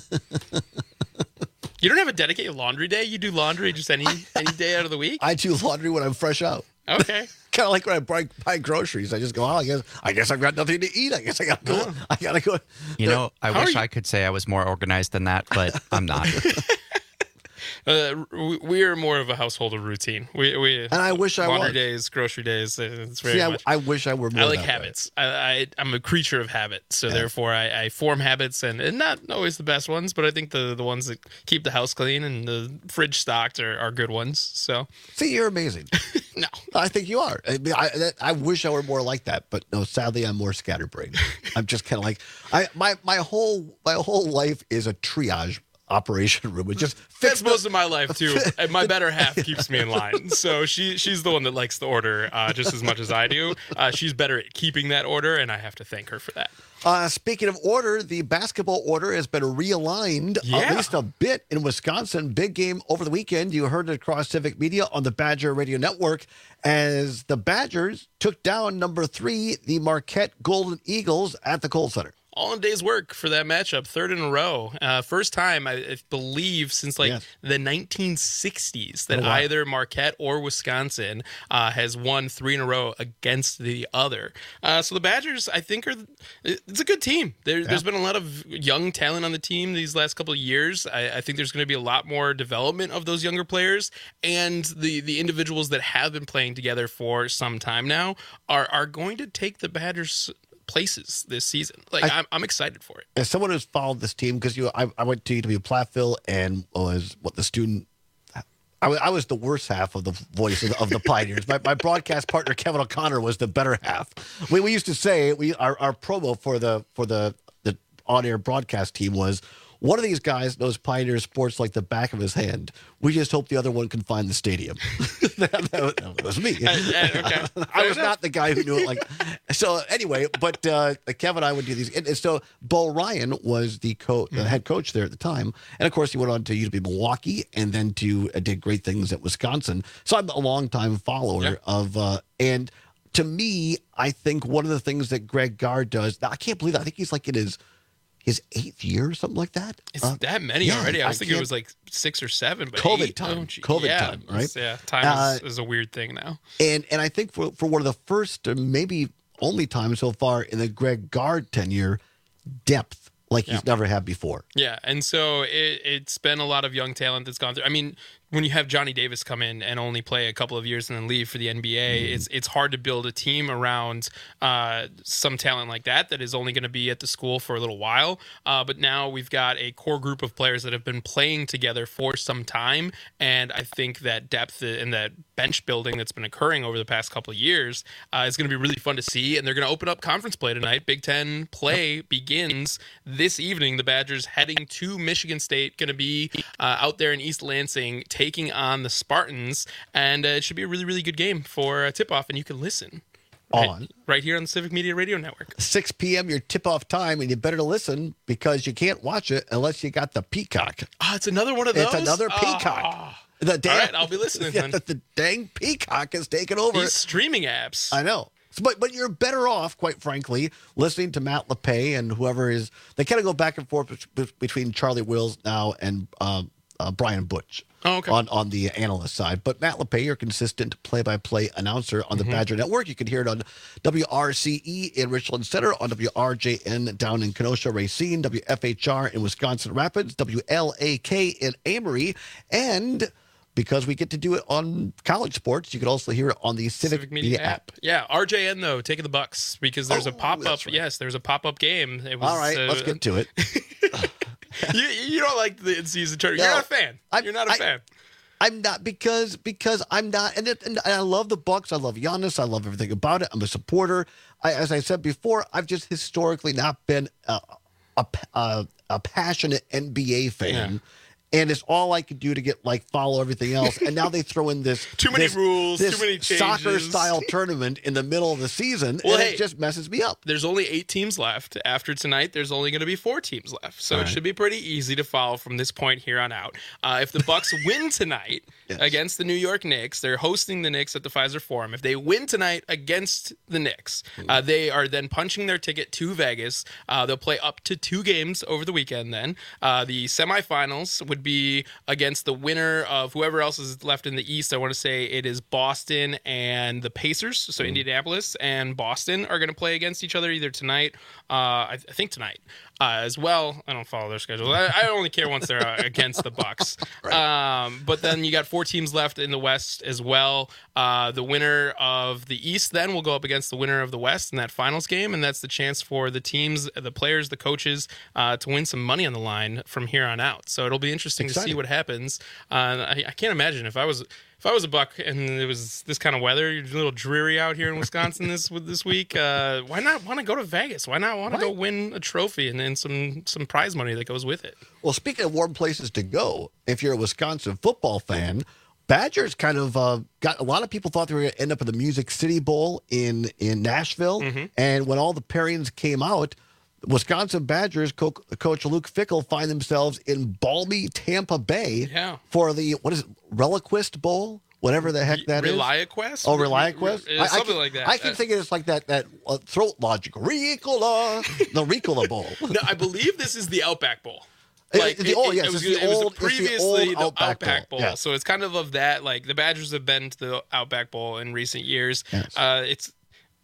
You don't have a dedicated laundry day? You do laundry just any any day out of the week? I do laundry when I'm fresh out. Okay. Kind of like when I buy, buy groceries. I just go, oh, I guess I guess I've got nothing to eat. I guess I got to go. I got to go. You know, I How wish you- I could say I was more organized than that, but I'm not. Uh, we, we are more of a household of routine. We, we And I wish I laundry was. days, grocery days. It's very See, I, much. I wish I were more I like that habits. I, I I'm a creature of habit, so Yeah. therefore I, I form habits, and, and not always the best ones, but I think the the ones that keep the house clean and the fridge stocked are, are good ones. So way. See, you're amazing. no, I think you are. I, mean, I, that- I wish I were more like that, but no. Sadly, I'm more scatterbrained. I'm just kind of like I my my whole my whole life is a triage operation room. It just that's most of my life too. And my better half keeps me in line. So she she's the one that likes the order uh, just as much as I do. Uh, she's better at keeping that order, and I have to thank her for that. Uh, speaking of order, the basketball order has been realigned Yeah. at least a bit in Wisconsin. Big game over the weekend. You heard it across Civic Media on the Badger Radio Network as the Badgers took down number three, the Marquette Golden Eagles at the Kohl Center. All in a day's work for that matchup, third in a row. Uh, first time, I, I believe, since like Yes. the nineteen sixties that Oh, wow. either Marquette or Wisconsin uh, has won three in a row against the other. Uh, so the Badgers, I think, are it's a good team. There, There's been a lot of young talent on the team these last couple of years. I, I think there's going to be a lot more development of those younger players, and the the individuals that have been playing together for some time now are are going to take the Badgers places this season. Like I, I'm, I'm excited for it. As someone who's followed this team, because you, I, I went to U W Platteville and was what the student I, w- I was the worst half of the voice of the, of the Pioneers. My, my broadcast partner Kevin O'Connor was the better half. We, we used to say we our, our promo for the for the the on air broadcast team was, one of these guys knows Pioneer sports like the back of his hand. We just hope the other one can find the stadium. that, that, that was me. Uh, uh, okay. I was not the guy who knew it. Like so. Anyway, but uh, Kevin and I would do these. And, and so Bo Ryan was the co- the head coach there at the time, and of course he went on to U W Milwaukee, and then to uh, did great things at Wisconsin. So I'm a longtime follower Yeah. of uh, and. To me, I think one of the things that Greg Gard does. Now, I can't believe that. I think he's like in his his eighth year or something like that. It's Uh, that many yeah, already. I was I thinking it can't- was like six or seven, but COVID eight? time. Oh, gee. COVID yeah, time, right? it's- Yeah, time Uh, is, is a weird thing now. And and I think for, for one of the first, or maybe only time so far in the Greg Gard tenure, depth like he's Yeah. never had before. Yeah, and so it, it's been a lot of young talent that's gone through. I mean, when you have Johnny Davis come in and only play a couple of years and then leave for the N B A, Mm-hmm. it's it's hard to build a team around uh, some talent like that that is only going to be at the school for a little while. Uh, but now we've got a core group of players that have been playing together for some time, and I think that depth and that bench building that's been occurring over the past couple of years uh, is going to be really fun to see. And they're going to open up conference play tonight. Big Ten play begins this evening. The Badgers heading to Michigan State, going to be uh, out there in East Lansing, taking on the Spartans, and uh, it should be a really, really good game for a tip-off, and you can listen right, On. right here on the Civic Media Radio Network. six p.m. your tip-off time, and you better to listen because you can't watch it unless you got the Peacock. Oh, it's another one of those? It's another Peacock. Oh. The dang, All right, I'll be listening yeah, then. The, the dang Peacock has taken over. These streaming apps. I know. But but you're better off, quite frankly, listening to Matt LePay and whoever is. They kind of go back and forth be- between Charlie Wills now and uh, uh, Brian Butch. Oh, okay. On, on the analyst side. But Matt LePay, your consistent play-by-play announcer on the Mm-hmm. Badger Network. You can hear it on W R C E in Richland Center, on W R J N down in Kenosha, Racine, W F H R in Wisconsin Rapids, W L A K in Amory, and because we get to do it on college sports, you can also hear it on the Civic, Civic Media, app. Yeah, R J N though, taking the Bucks because there's Oh, a pop up. that's right. Yes, there's a pop up game. It was, All right, uh, let's get to it. you, you don't like the in-season tournament. You're No, not a fan. I'm- You're not a I- fan. I'm not because because I'm not, and, it, and I love the Bucks. I love Giannis. I love everything about it. I'm a supporter. I, as I said before, I've just historically not been a a, a, a passionate N B A fan. Yeah. And it's all I could do to get like follow everything else. And now they throw in this Too many this- rules, this too many soccer changes. style tournament in the middle of the season, Well, and hey, it just messes me up. There's only eight teams left. After tonight, there's only going to be four teams left. So All it right. should be pretty easy to follow from this point here on out. Uh, if the Bucks win tonight Yes. against the New York Knicks, they're hosting the Knicks at the Pfizer Forum. If they win tonight against the Knicks, uh, they are then punching their ticket to Vegas. Uh, they'll play up to two games over the weekend then. Uh, the semifinals would be against the winner of whoever else is left in the East. I want to say it is Boston and the Pacers. So Indianapolis and Boston are going to play against each other either tonight, uh, I, I think tonight uh, as well. I don't follow their schedule. I, I only care once they're uh, against the Bucks. Um, but then you got four teams left in the West as well. Uh, the winner of the East then will go up against the winner of the West in that finals game, and that's the chance for the teams, the players, the coaches uh, to win some money on the line from here on out. So it'll be interesting to see Exciting. what happens. Uh, I, I can't imagine if I was if I was a Buck and it was this kind of weather, a little dreary out here in Wisconsin this this week. Uh, why not want to go to Vegas? Why not want to go win a trophy and then some some prize money that goes with it? Well, speaking of warm places to go, if you're a Wisconsin football fan, Badgers kind of uh, got a lot of people thought they were going to end up at the Music City Bowl in in Nashville, Mm-hmm. and when all the pairings came out, Wisconsin Badgers co- coach Luke Fickell find themselves in balmy Tampa Bay Yeah. for the what is it, Reliquist Bowl, whatever the heck that is. ReliaQuest? Oh, ReliaQuest? Re- I- I something can- like that. I can Uh, think of it as like that that uh, throat logic, Ricola, the Ricola Bowl. No, I believe this is the Outback Bowl. It- Like the- oh, yes, it was, it's the it was old- it's the previously old the Outback Outback, Bowl, Bowl. yeah. So it's kind of of that. Like the Badgers have been to the Outback Bowl in recent years. Yes. Uh, it's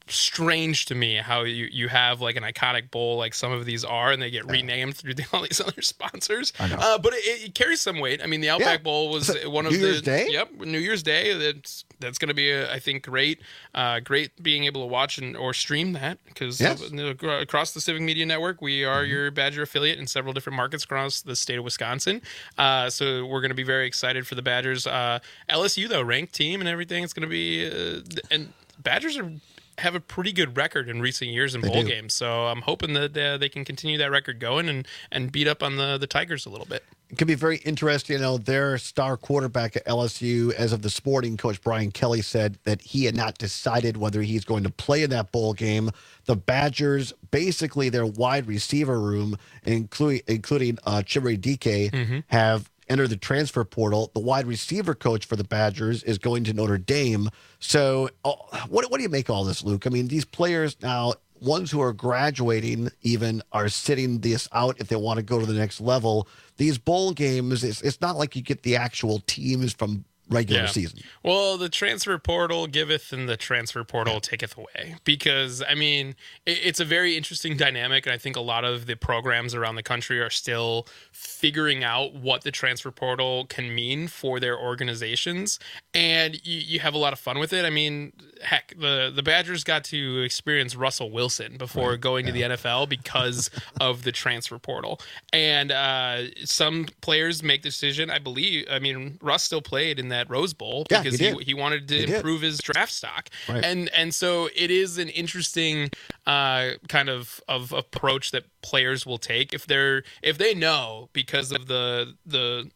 strange to me how you, you have like an iconic bowl like some of these are, and they get renamed through the, all these other sponsors. I know. Uh, but it, it carries some weight. I mean, the Outback Yeah. Bowl was So, one of New the Year's Day? Yep, New Year's Day. That's that's going to be, a, I think, great. Uh, great being able to watch and or stream that because Yes. across the Civic Media Network, we are Mm-hmm. your Badger affiliate in several different markets across the state of Wisconsin. Uh, so we're going to be very excited for the Badgers. Uh, L S U though, ranked team and everything. It's going to be uh, and Badgers are. have a pretty good record in recent years in They bowl do. games. So I'm hoping that uh, they can continue that record going and, and beat up on the, the Tigers a little bit. It could be very interesting. You know, their star quarterback at L S U, as of this morning, Coach Brian Kelly said that he had not decided whether he's going to play in that bowl game. The Badgers, basically their wide receiver room, including including uh, Chimere D K, Mm-hmm. have entered the transfer portal. The wide receiver coach for the Badgers is going to Notre Dame. So oh, what, what do you make of all this, Luke? I mean, these players now, ones who are graduating even, are sitting this out if they want to go to the next level. These bowl games, it's, it's not like you get the actual teams from regular Yeah. season. Well, the transfer portal giveth and the transfer portal taketh away, because I mean it, it's a very interesting dynamic, and I think a lot of the programs around the country are still figuring out what the transfer portal can mean for their organizations, and you, you have a lot of fun with it. I mean, heck, the the Badgers got to experience Russell Wilson before Right. going to the N F L because of the transfer portal, and uh, some players make the decision. I believe, I mean, Russ still played in that Rose Bowl Yeah, because he he, did. he wanted to He did. improve his draft stock. Right. And and so it is an interesting uh, kind of, of approach that players will take if they're if they know, because of the the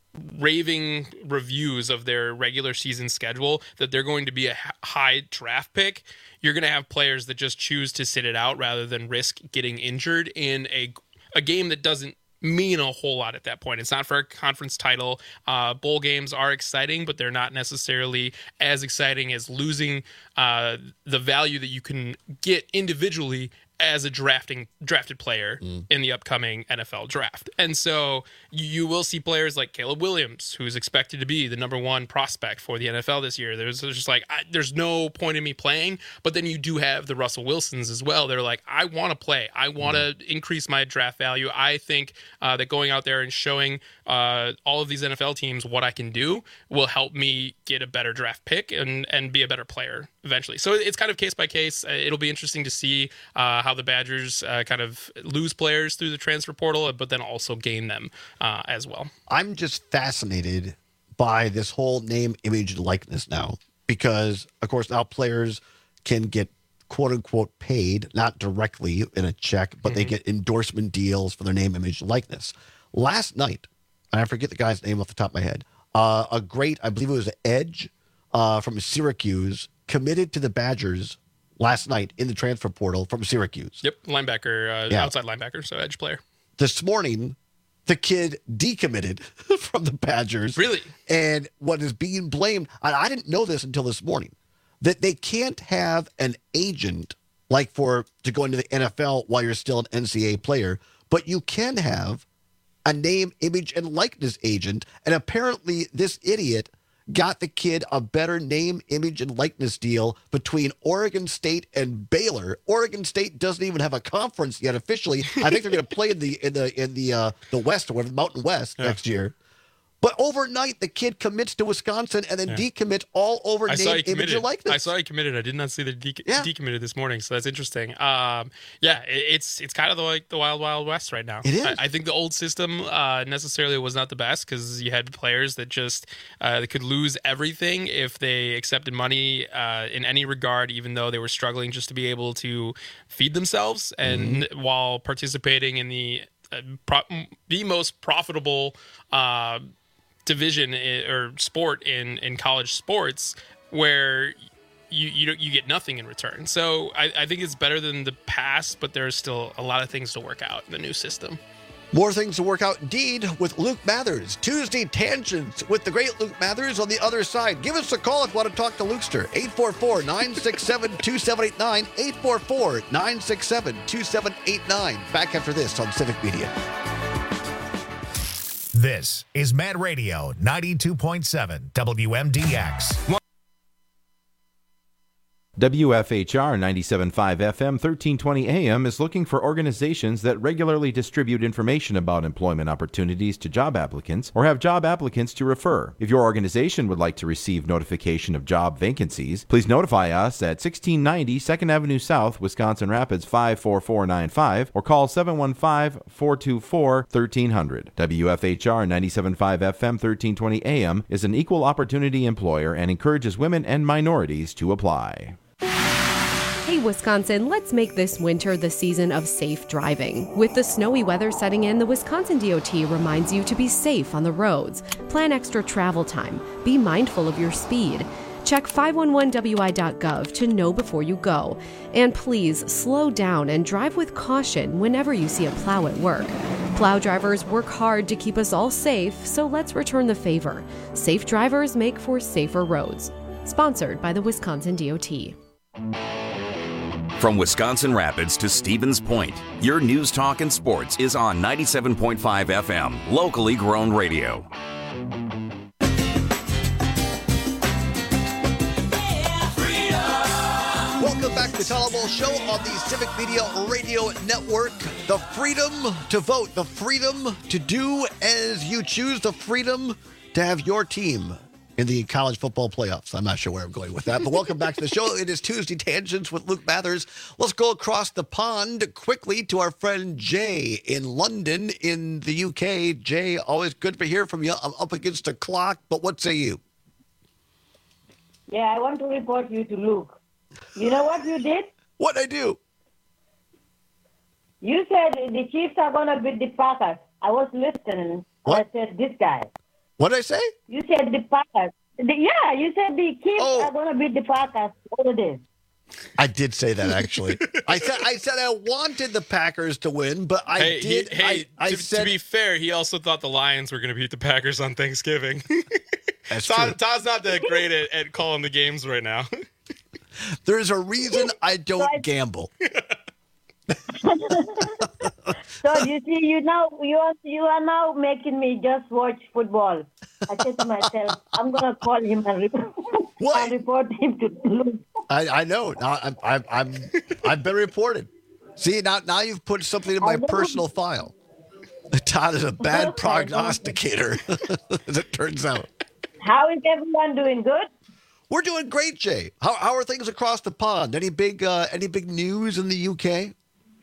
raving reviews of their regular season schedule, that they're going to be a h- high draft pick. You're going to have players that just choose to sit it out rather than risk getting injured in a a game that doesn't mean a whole lot at that point. It's not for a conference title. Uh, bowl games are exciting, but they're not necessarily as exciting as losing uh, the value that you can get individually as a drafting drafted player Mm. in the upcoming N F L draft. And so you, you will see players like Caleb Williams, who's expected to be the number one prospect for the N F L this year. There's, there's just like, I, there's no point in me playing. But then you do have the Russell Wilsons as well. They're like, I want to play. I want to Mm. increase my draft value. I think uh, that going out there and showing uh, all of these N F L teams what I can do will help me get a better draft pick and, and be a better player eventually. So it's kind of case by case. Uh, It'll be interesting to see uh, how the Badgers uh, kind of lose players through the transfer portal, but then also gain them uh, as well. I'm just fascinated by this whole name, image, and likeness now, because, of course, now players can get quote unquote paid, not directly in a check, but they get endorsement deals for their name, image, and likeness. Last night, and I forget the guy's name off the top of my head, uh, a great, I believe it was Edge uh, from Syracuse, committed to the Badgers last night in the transfer portal from Syracuse. Yep, linebacker, uh, Yeah. outside linebacker, so edge player. This morning, the kid decommitted from the Badgers. Really? And what is being blamed, and I didn't know this until this morning, that they can't have an agent like for to go into the N F L while you're still an N C A A player, but you can have a name, image, and likeness agent. And apparently this idiot got the kid a better name, image, and likeness deal between Oregon State and Baylor. Oregon State doesn't even have a conference yet officially. I think they're going to play in the in the in the uh, the West or whatever, Mountain West Yeah. next year. But overnight, the kid commits to Wisconsin and then Yeah. decommits all over I saw name, he image, committed. and likeness. I saw he committed. I did not see that he de- Yeah. decommitted this morning, so that's interesting. Um, yeah, it, it's it's kind of the, like the wild wild west right now. It is. I, I think the old system uh, necessarily was not the best because you had players that just uh, they could lose everything if they accepted money uh, in any regard, even though they were struggling just to be able to feed themselves, and while participating in the uh, pro- the most profitable Uh, division i- or sport in, in college sports, where you you don't you get nothing in return. So I, I think it's better than the past, but there's still a lot of things to work out in the new system. More things to work out indeed with Luke Mathers. Tuesday Tangents with the great Luke Mathers on the other side. Give us a call if you want to talk to Lukester. eight four four, nine six seven, two seven eight nine. eight four four, nine six seven, two seven eight nine. Back after this on Civic Media. This is Mad Radio ninety-two point seven W M D X. W F H R ninety-seven point five F M, thirteen twenty A M is looking for organizations that regularly distribute information about employment opportunities to job applicants or have job applicants to refer. If your organization would like to receive notification of job vacancies, please notify us at sixteen ninety second Avenue South, Wisconsin Rapids five four four nine five or call seven one five, four two four, one three zero zero. W F H R ninety-seven point five F M, thirteen twenty A M is an equal opportunity employer and encourages women and minorities to apply. Hey Wisconsin, let's make this winter the season of safe driving. With the snowy weather setting in, the Wisconsin D O T reminds you to be safe on the roads. Plan extra travel time. Be mindful of your speed. Check five one one W I dot gov to know before you go. And please slow down and drive with caution whenever you see a plow at work. Plow drivers work hard to keep us all safe, so let's return the favor. Safe drivers make for safer roads. Sponsored by the Wisconsin D O T. From Wisconsin Rapids to Stevens Point, your news, talk, and sports is on ninety-seven point five F M, locally grown radio. Welcome back to the Tyler Bowles Show on the Civic Media Radio Network. The freedom to vote, the freedom to do as you choose, the freedom to have your team in the college football playoffs. I'm not sure where I'm going with that, but welcome back to the show. It is Tuesday Tangents with Luke Mathers. Let's go across the pond quickly to our friend Jay in London in the U K. Jay, always good to hear from you. I'm up against the clock, but what say you? Yeah, I want to report you to Luke. You know what you did? What I do? You said the Chiefs are going to beat the Packers. I was listening. What? I said, this guy. What did I say? You said the Packers. The, yeah, you said the Chiefs Oh. are going to beat the Packers. What it is? I did say that, actually. I said I said I wanted the Packers to win, but I hey, did. He, hey, I, I to, said, to be fair, he also thought the Lions were going to beat the Packers on Thanksgiving. That's Todd, true. Todd's not that great at, at calling the games right now. There's a reason I don't gamble. So you see, you now you are you are now making me just watch football. I said to myself, I'm gonna call him and report, and report him to Luke. I, I know. Now I'm, I'm, I'm, I've been reported. See, now, now you've put something in my personal file. Todd is a bad prognosticator, as it turns out. How is everyone doing? Good. We're doing great, Jay. How, how are things across the pond? Any big, uh, any big news in the U K?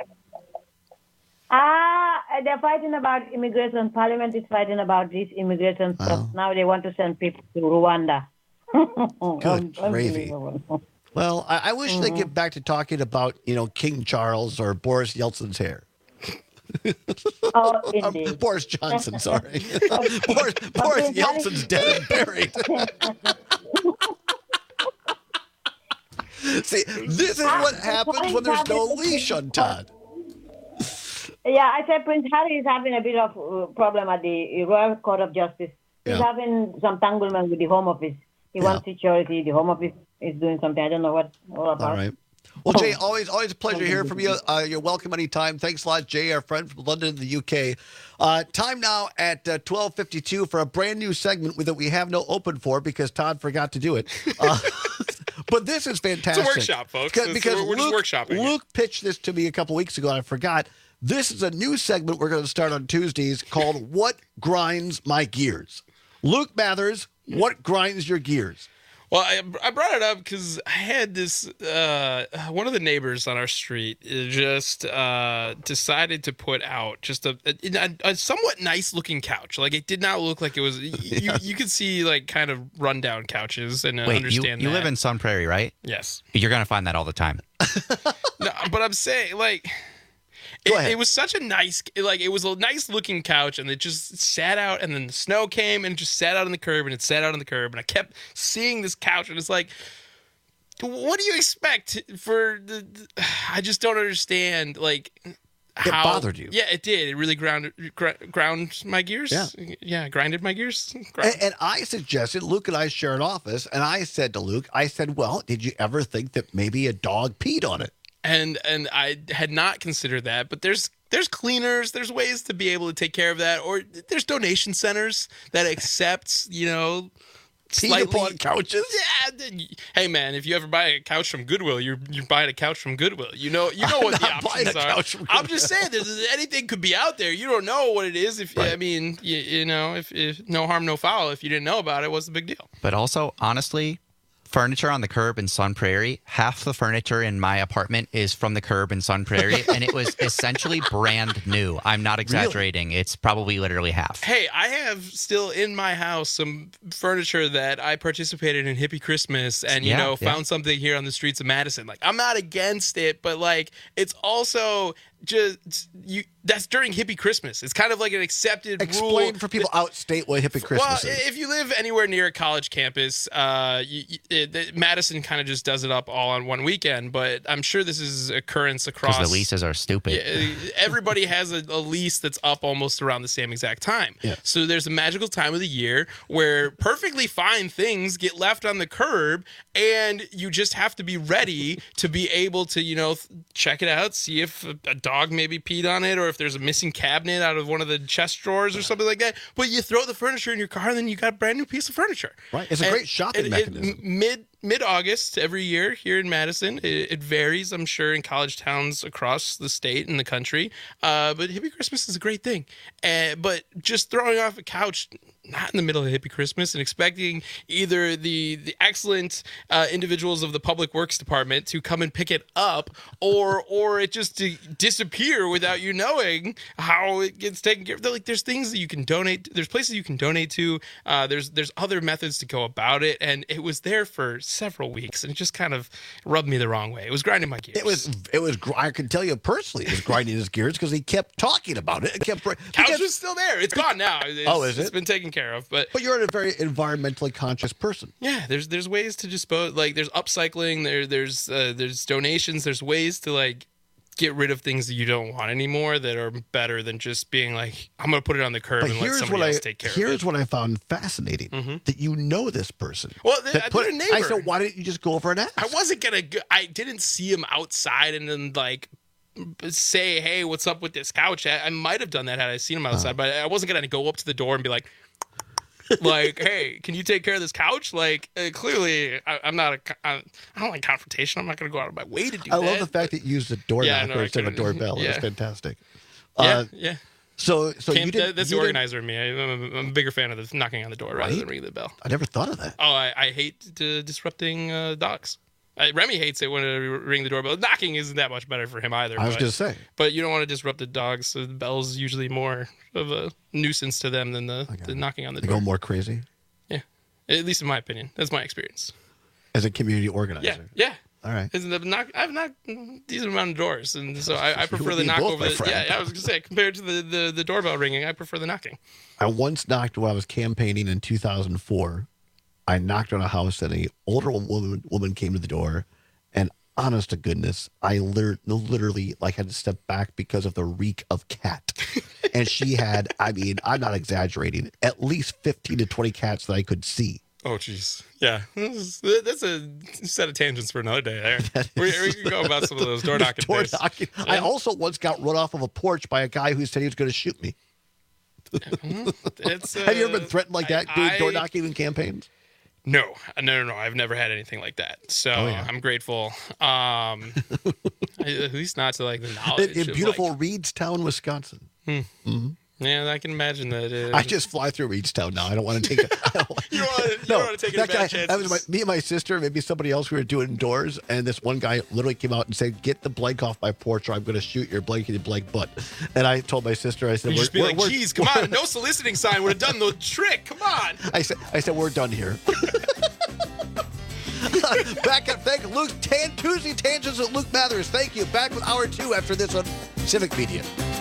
Ah, they're fighting about immigration. Parliament is fighting about this immigration stuff. Oh. Now they want to send people to Rwanda. Good gravy. Well, I, I wish Mm-hmm. they'd get back to talking about, you know, King Charles or Boris Yeltsin's hair. Oh, indeed. Boris Johnson, sorry. Boris, Boris Yeltsin's dead and buried. See, this is what happens when there's no leash on Todd. Yeah, I said Prince Harry is having a bit of uh, problem at the Royal Court of Justice. He's Yeah. having some entanglement with the Home Office. He wants security. The Home Office is doing something. I don't know what all about. All right. Well, Jay, always always a pleasure hearing from you. Uh, you're welcome anytime. Thanks a lot, Jay, our friend from London, the U K. Uh, time now at uh, twelve fifty-two for a brand new segment that we have no open for because Todd forgot to do it. Uh, but this is fantastic. It's a workshop, folks. Because, It's- because we're- we're just Luke, workshopping it. Luke pitched this to me a couple weeks ago, and I forgot. This is a new segment we're going to start on Tuesdays called What Grinds My Gears? Luke Mathers, what grinds your gears? Well, I, I brought it up because I had this, uh, one of the neighbors on our street just uh, decided to put out just a, a, a somewhat nice looking couch. Like it did not look like it was, you, you could see like kind of rundown couches and uh, Wait, you, understand you that. live in Sun Prairie, right? Yes. You're going to find that all the time. No, but I'm saying like, it, it was such a nice, like it was a nice looking couch, and it just sat out, and then the snow came and just sat out on the curb, and it sat out on the curb, and I kept seeing this couch, and it's like, what do you expect for the? the I just don't understand, like. How, It bothered you. Yeah, it did. It really ground gr- ground my gears. Yeah. yeah, grinded my gears. And, and I suggested, Luke and I share an office, and I said to Luke, I said, well, did you ever think that maybe a dog peed on it? And and I had not considered that, but there's there's cleaners, there's ways to be able to take care of that, or there's donation centers that accept, you know, Peed upon couches? Yeah. then- Hey, man, if you ever buy a couch from Goodwill, you're you're buying a couch from Goodwill. You know you know I'm what the not buying options a are. couch from I'm just saying, there's, anything could be out there. You don't know what it is. If I mean, you, you know, if, if no harm, no foul. If you didn't know about it, what's the big deal? But also, honestly, furniture on the curb in Sun Prairie, half the furniture in my apartment is from the curb in Sun Prairie, and it was essentially brand new. I'm not exaggerating. It's probably literally half. Hey, I have still in my house some furniture that I participated in Hippie Christmas and, you Yeah, know, yeah. found something here on the streets of Madison. Like, I'm not against it, but, like, it's also just, you. That's during Hippie Christmas. It's kind of like an accepted Explain rule. for people outstate what hippie Christmas Well, is. if you live anywhere near a college campus, uh, you, you, it, it- Madison kind of just does it up all on one weekend. But I'm sure this is occurrence across. Because the leases are stupid. Yeah, everybody has a, a lease that's up almost around the same exact time. Yeah. So there's a magical time of the year where perfectly fine things get left on the curb, and you just have to be ready to be able to, you know, th- check it out, see if a, a dog maybe peed on it, or if there's a missing cabinet out of one of the chest drawers or something like that. But you throw the furniture in your car, and then you got a brand new piece of furniture. Right. It's a And great shopping it- it- mechanism. m- mid mid August every year here in Madison. It, it varies, I'm sure, in college towns across the state and the country. Uh, but Hippie Christmas is a great thing. Uh, but just throwing off a couch, not in the middle of Hippie Christmas, and expecting either the the excellent uh, individuals of the Public Works Department to come and pick it up, or or it just to disappear without you knowing how it gets taken care of. Like, there's things that you can donate. There's places you can donate to. Uh, there's there's other methods to go about it, and it was there for several weeks, and it just kind of rubbed me the wrong way. It was grinding my gears. It was, it was. gr- I can tell you personally, it was grinding his gears because he kept talking about it. It kept. Couch because- is still there. It's gone now. It's, Oh, is It's it? been taken care of, but But you're a very environmentally conscious person. yeah, there's there's ways to dispose. Like, there's upcycling. There there's uh, there's donations. There's ways to, like, get rid of things that you don't want anymore that are better than just being like, I'm gonna put it on the curb But and let here's somebody what I else take care of it. here's what I found fascinating: Mhm. that you know this person. Well, they- That they're a neighbor. I said, why didn't you just go over and ask? I wasn't gonna. Go, I didn't see him outside and then, like, say, "Hey, what's up with this couch?" I, I might have done that had I seen him outside, but I wasn't gonna go up to the door and be like, "Like, hey, can you take care of this couch?" Like, uh, clearly, I, I'm not a. co- I, I don't like confrontation. I'm not gonna go out of my way to do I that. love the fact that you used a door Yeah, knocker no, I instead of a couldn't- doorbell. yeah. That's fantastic. Yeah, Uh, yeah. So, so Can't- you did. that- that's you the didn't- organizer in me. I, I'm, a, I'm a bigger fan of the knocking on the door rather Right? than ringing the bell. I never thought of that. Oh, I, I hate to disrupting uh, dogs. Uh, Remy hates it when I ring the doorbell. Knocking isn't that much better for him either. I was but- gonna say. But you don't want to disrupt the dogs, so the bell's usually more of a nuisance to them than the, the knocking on the They door. go more crazy Yeah, at least in my opinion. That's my experience. as a community organizer. Yeah, yeah. All right. Isn't the knock? I've knocked a decent amount of doors, and so I, I You prefer and the me knock both, over my the. friend. Yeah, I was gonna say compared to the, the the doorbell ringing, I prefer the knocking. I once knocked when I was campaigning in two thousand four. I knocked on a house and a older woman woman came to the door, and honest to goodness, I lit- literally like had to step back because of the reek of cat. And she had, I mean, I'm not exaggerating, at least fifteen to twenty cats that I could see. Oh, jeez. Yeah, This is- that's a set of tangents for another day. There, we, we can go about some of those door knocking. Door days. knocking. I also once got run off of a porch by a guy who said he was going to shoot me. It's, uh, Have you ever been threatened like that, doing I- door knocking in campaigns? No, no, no, no. I've never had anything like that. So Oh, yeah. I'm grateful. Um, at least not to like the knowledge. In, in of, beautiful like- Reedstown, Wisconsin. Hmm. hmm Yeah, I can imagine that. Uh, I just fly through Reedstown now. I don't want to take a. I don't want- you don't want to, you no, don't want to take that any bad guy, that was chances. my, me and my sister, maybe somebody else. We were doing doors, and this one guy literally came out and said, "Get the blank off my porch, or I'm going to shoot your blankety blank butt." And I told my sister, I said, You "We're, just be we're, like, we're- "Geez, come on! No soliciting sign would have done the trick. Come on!" I said, "I said we're done here." Back at thank Luke Tan Tuesday Tangents with Luke Mathers. Thank you. Back with hour two after this on Civic Media.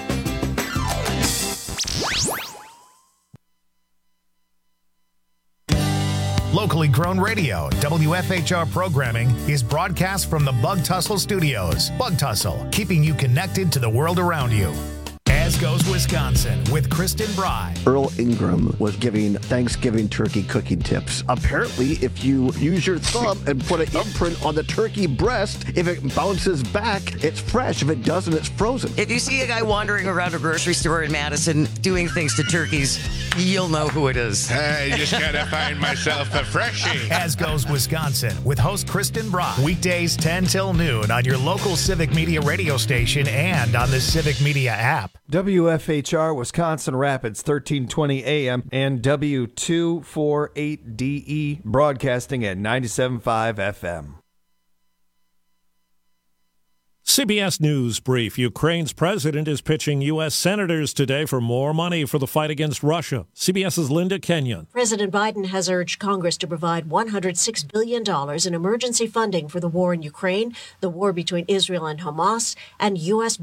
Locally grown radio, W F H R programming is broadcast from the Bug Tussle Studios. Bug Tussle, keeping you connected to the world around you. As goes Wisconsin with Kristen Bry. Earl Ingram was giving Thanksgiving turkey cooking tips. Apparently, if you use your thumb and put an imprint on the turkey breast, if it bounces back, it's fresh. If it doesn't, it's frozen. If you see a guy wandering around a grocery store in Madison doing things to turkeys, You'll know who it is. I just gotta find myself a freshie. As Goes Wisconsin with host Kristen Brock. Weekdays ten till noon on your local Civic Media radio station and on the Civic Media app. W F H R Wisconsin Rapids, thirteen twenty A M and W two forty-eight D E broadcasting at ninety-seven point five F M. C B S News Brief. Ukraine's president is pitching U S senators today for more money for the fight against Russia. CBS's Linda Kenyon. President Biden has urged Congress to provide one hundred six billion dollars in emergency funding for the war in Ukraine, the war between Israel and Hamas, and U S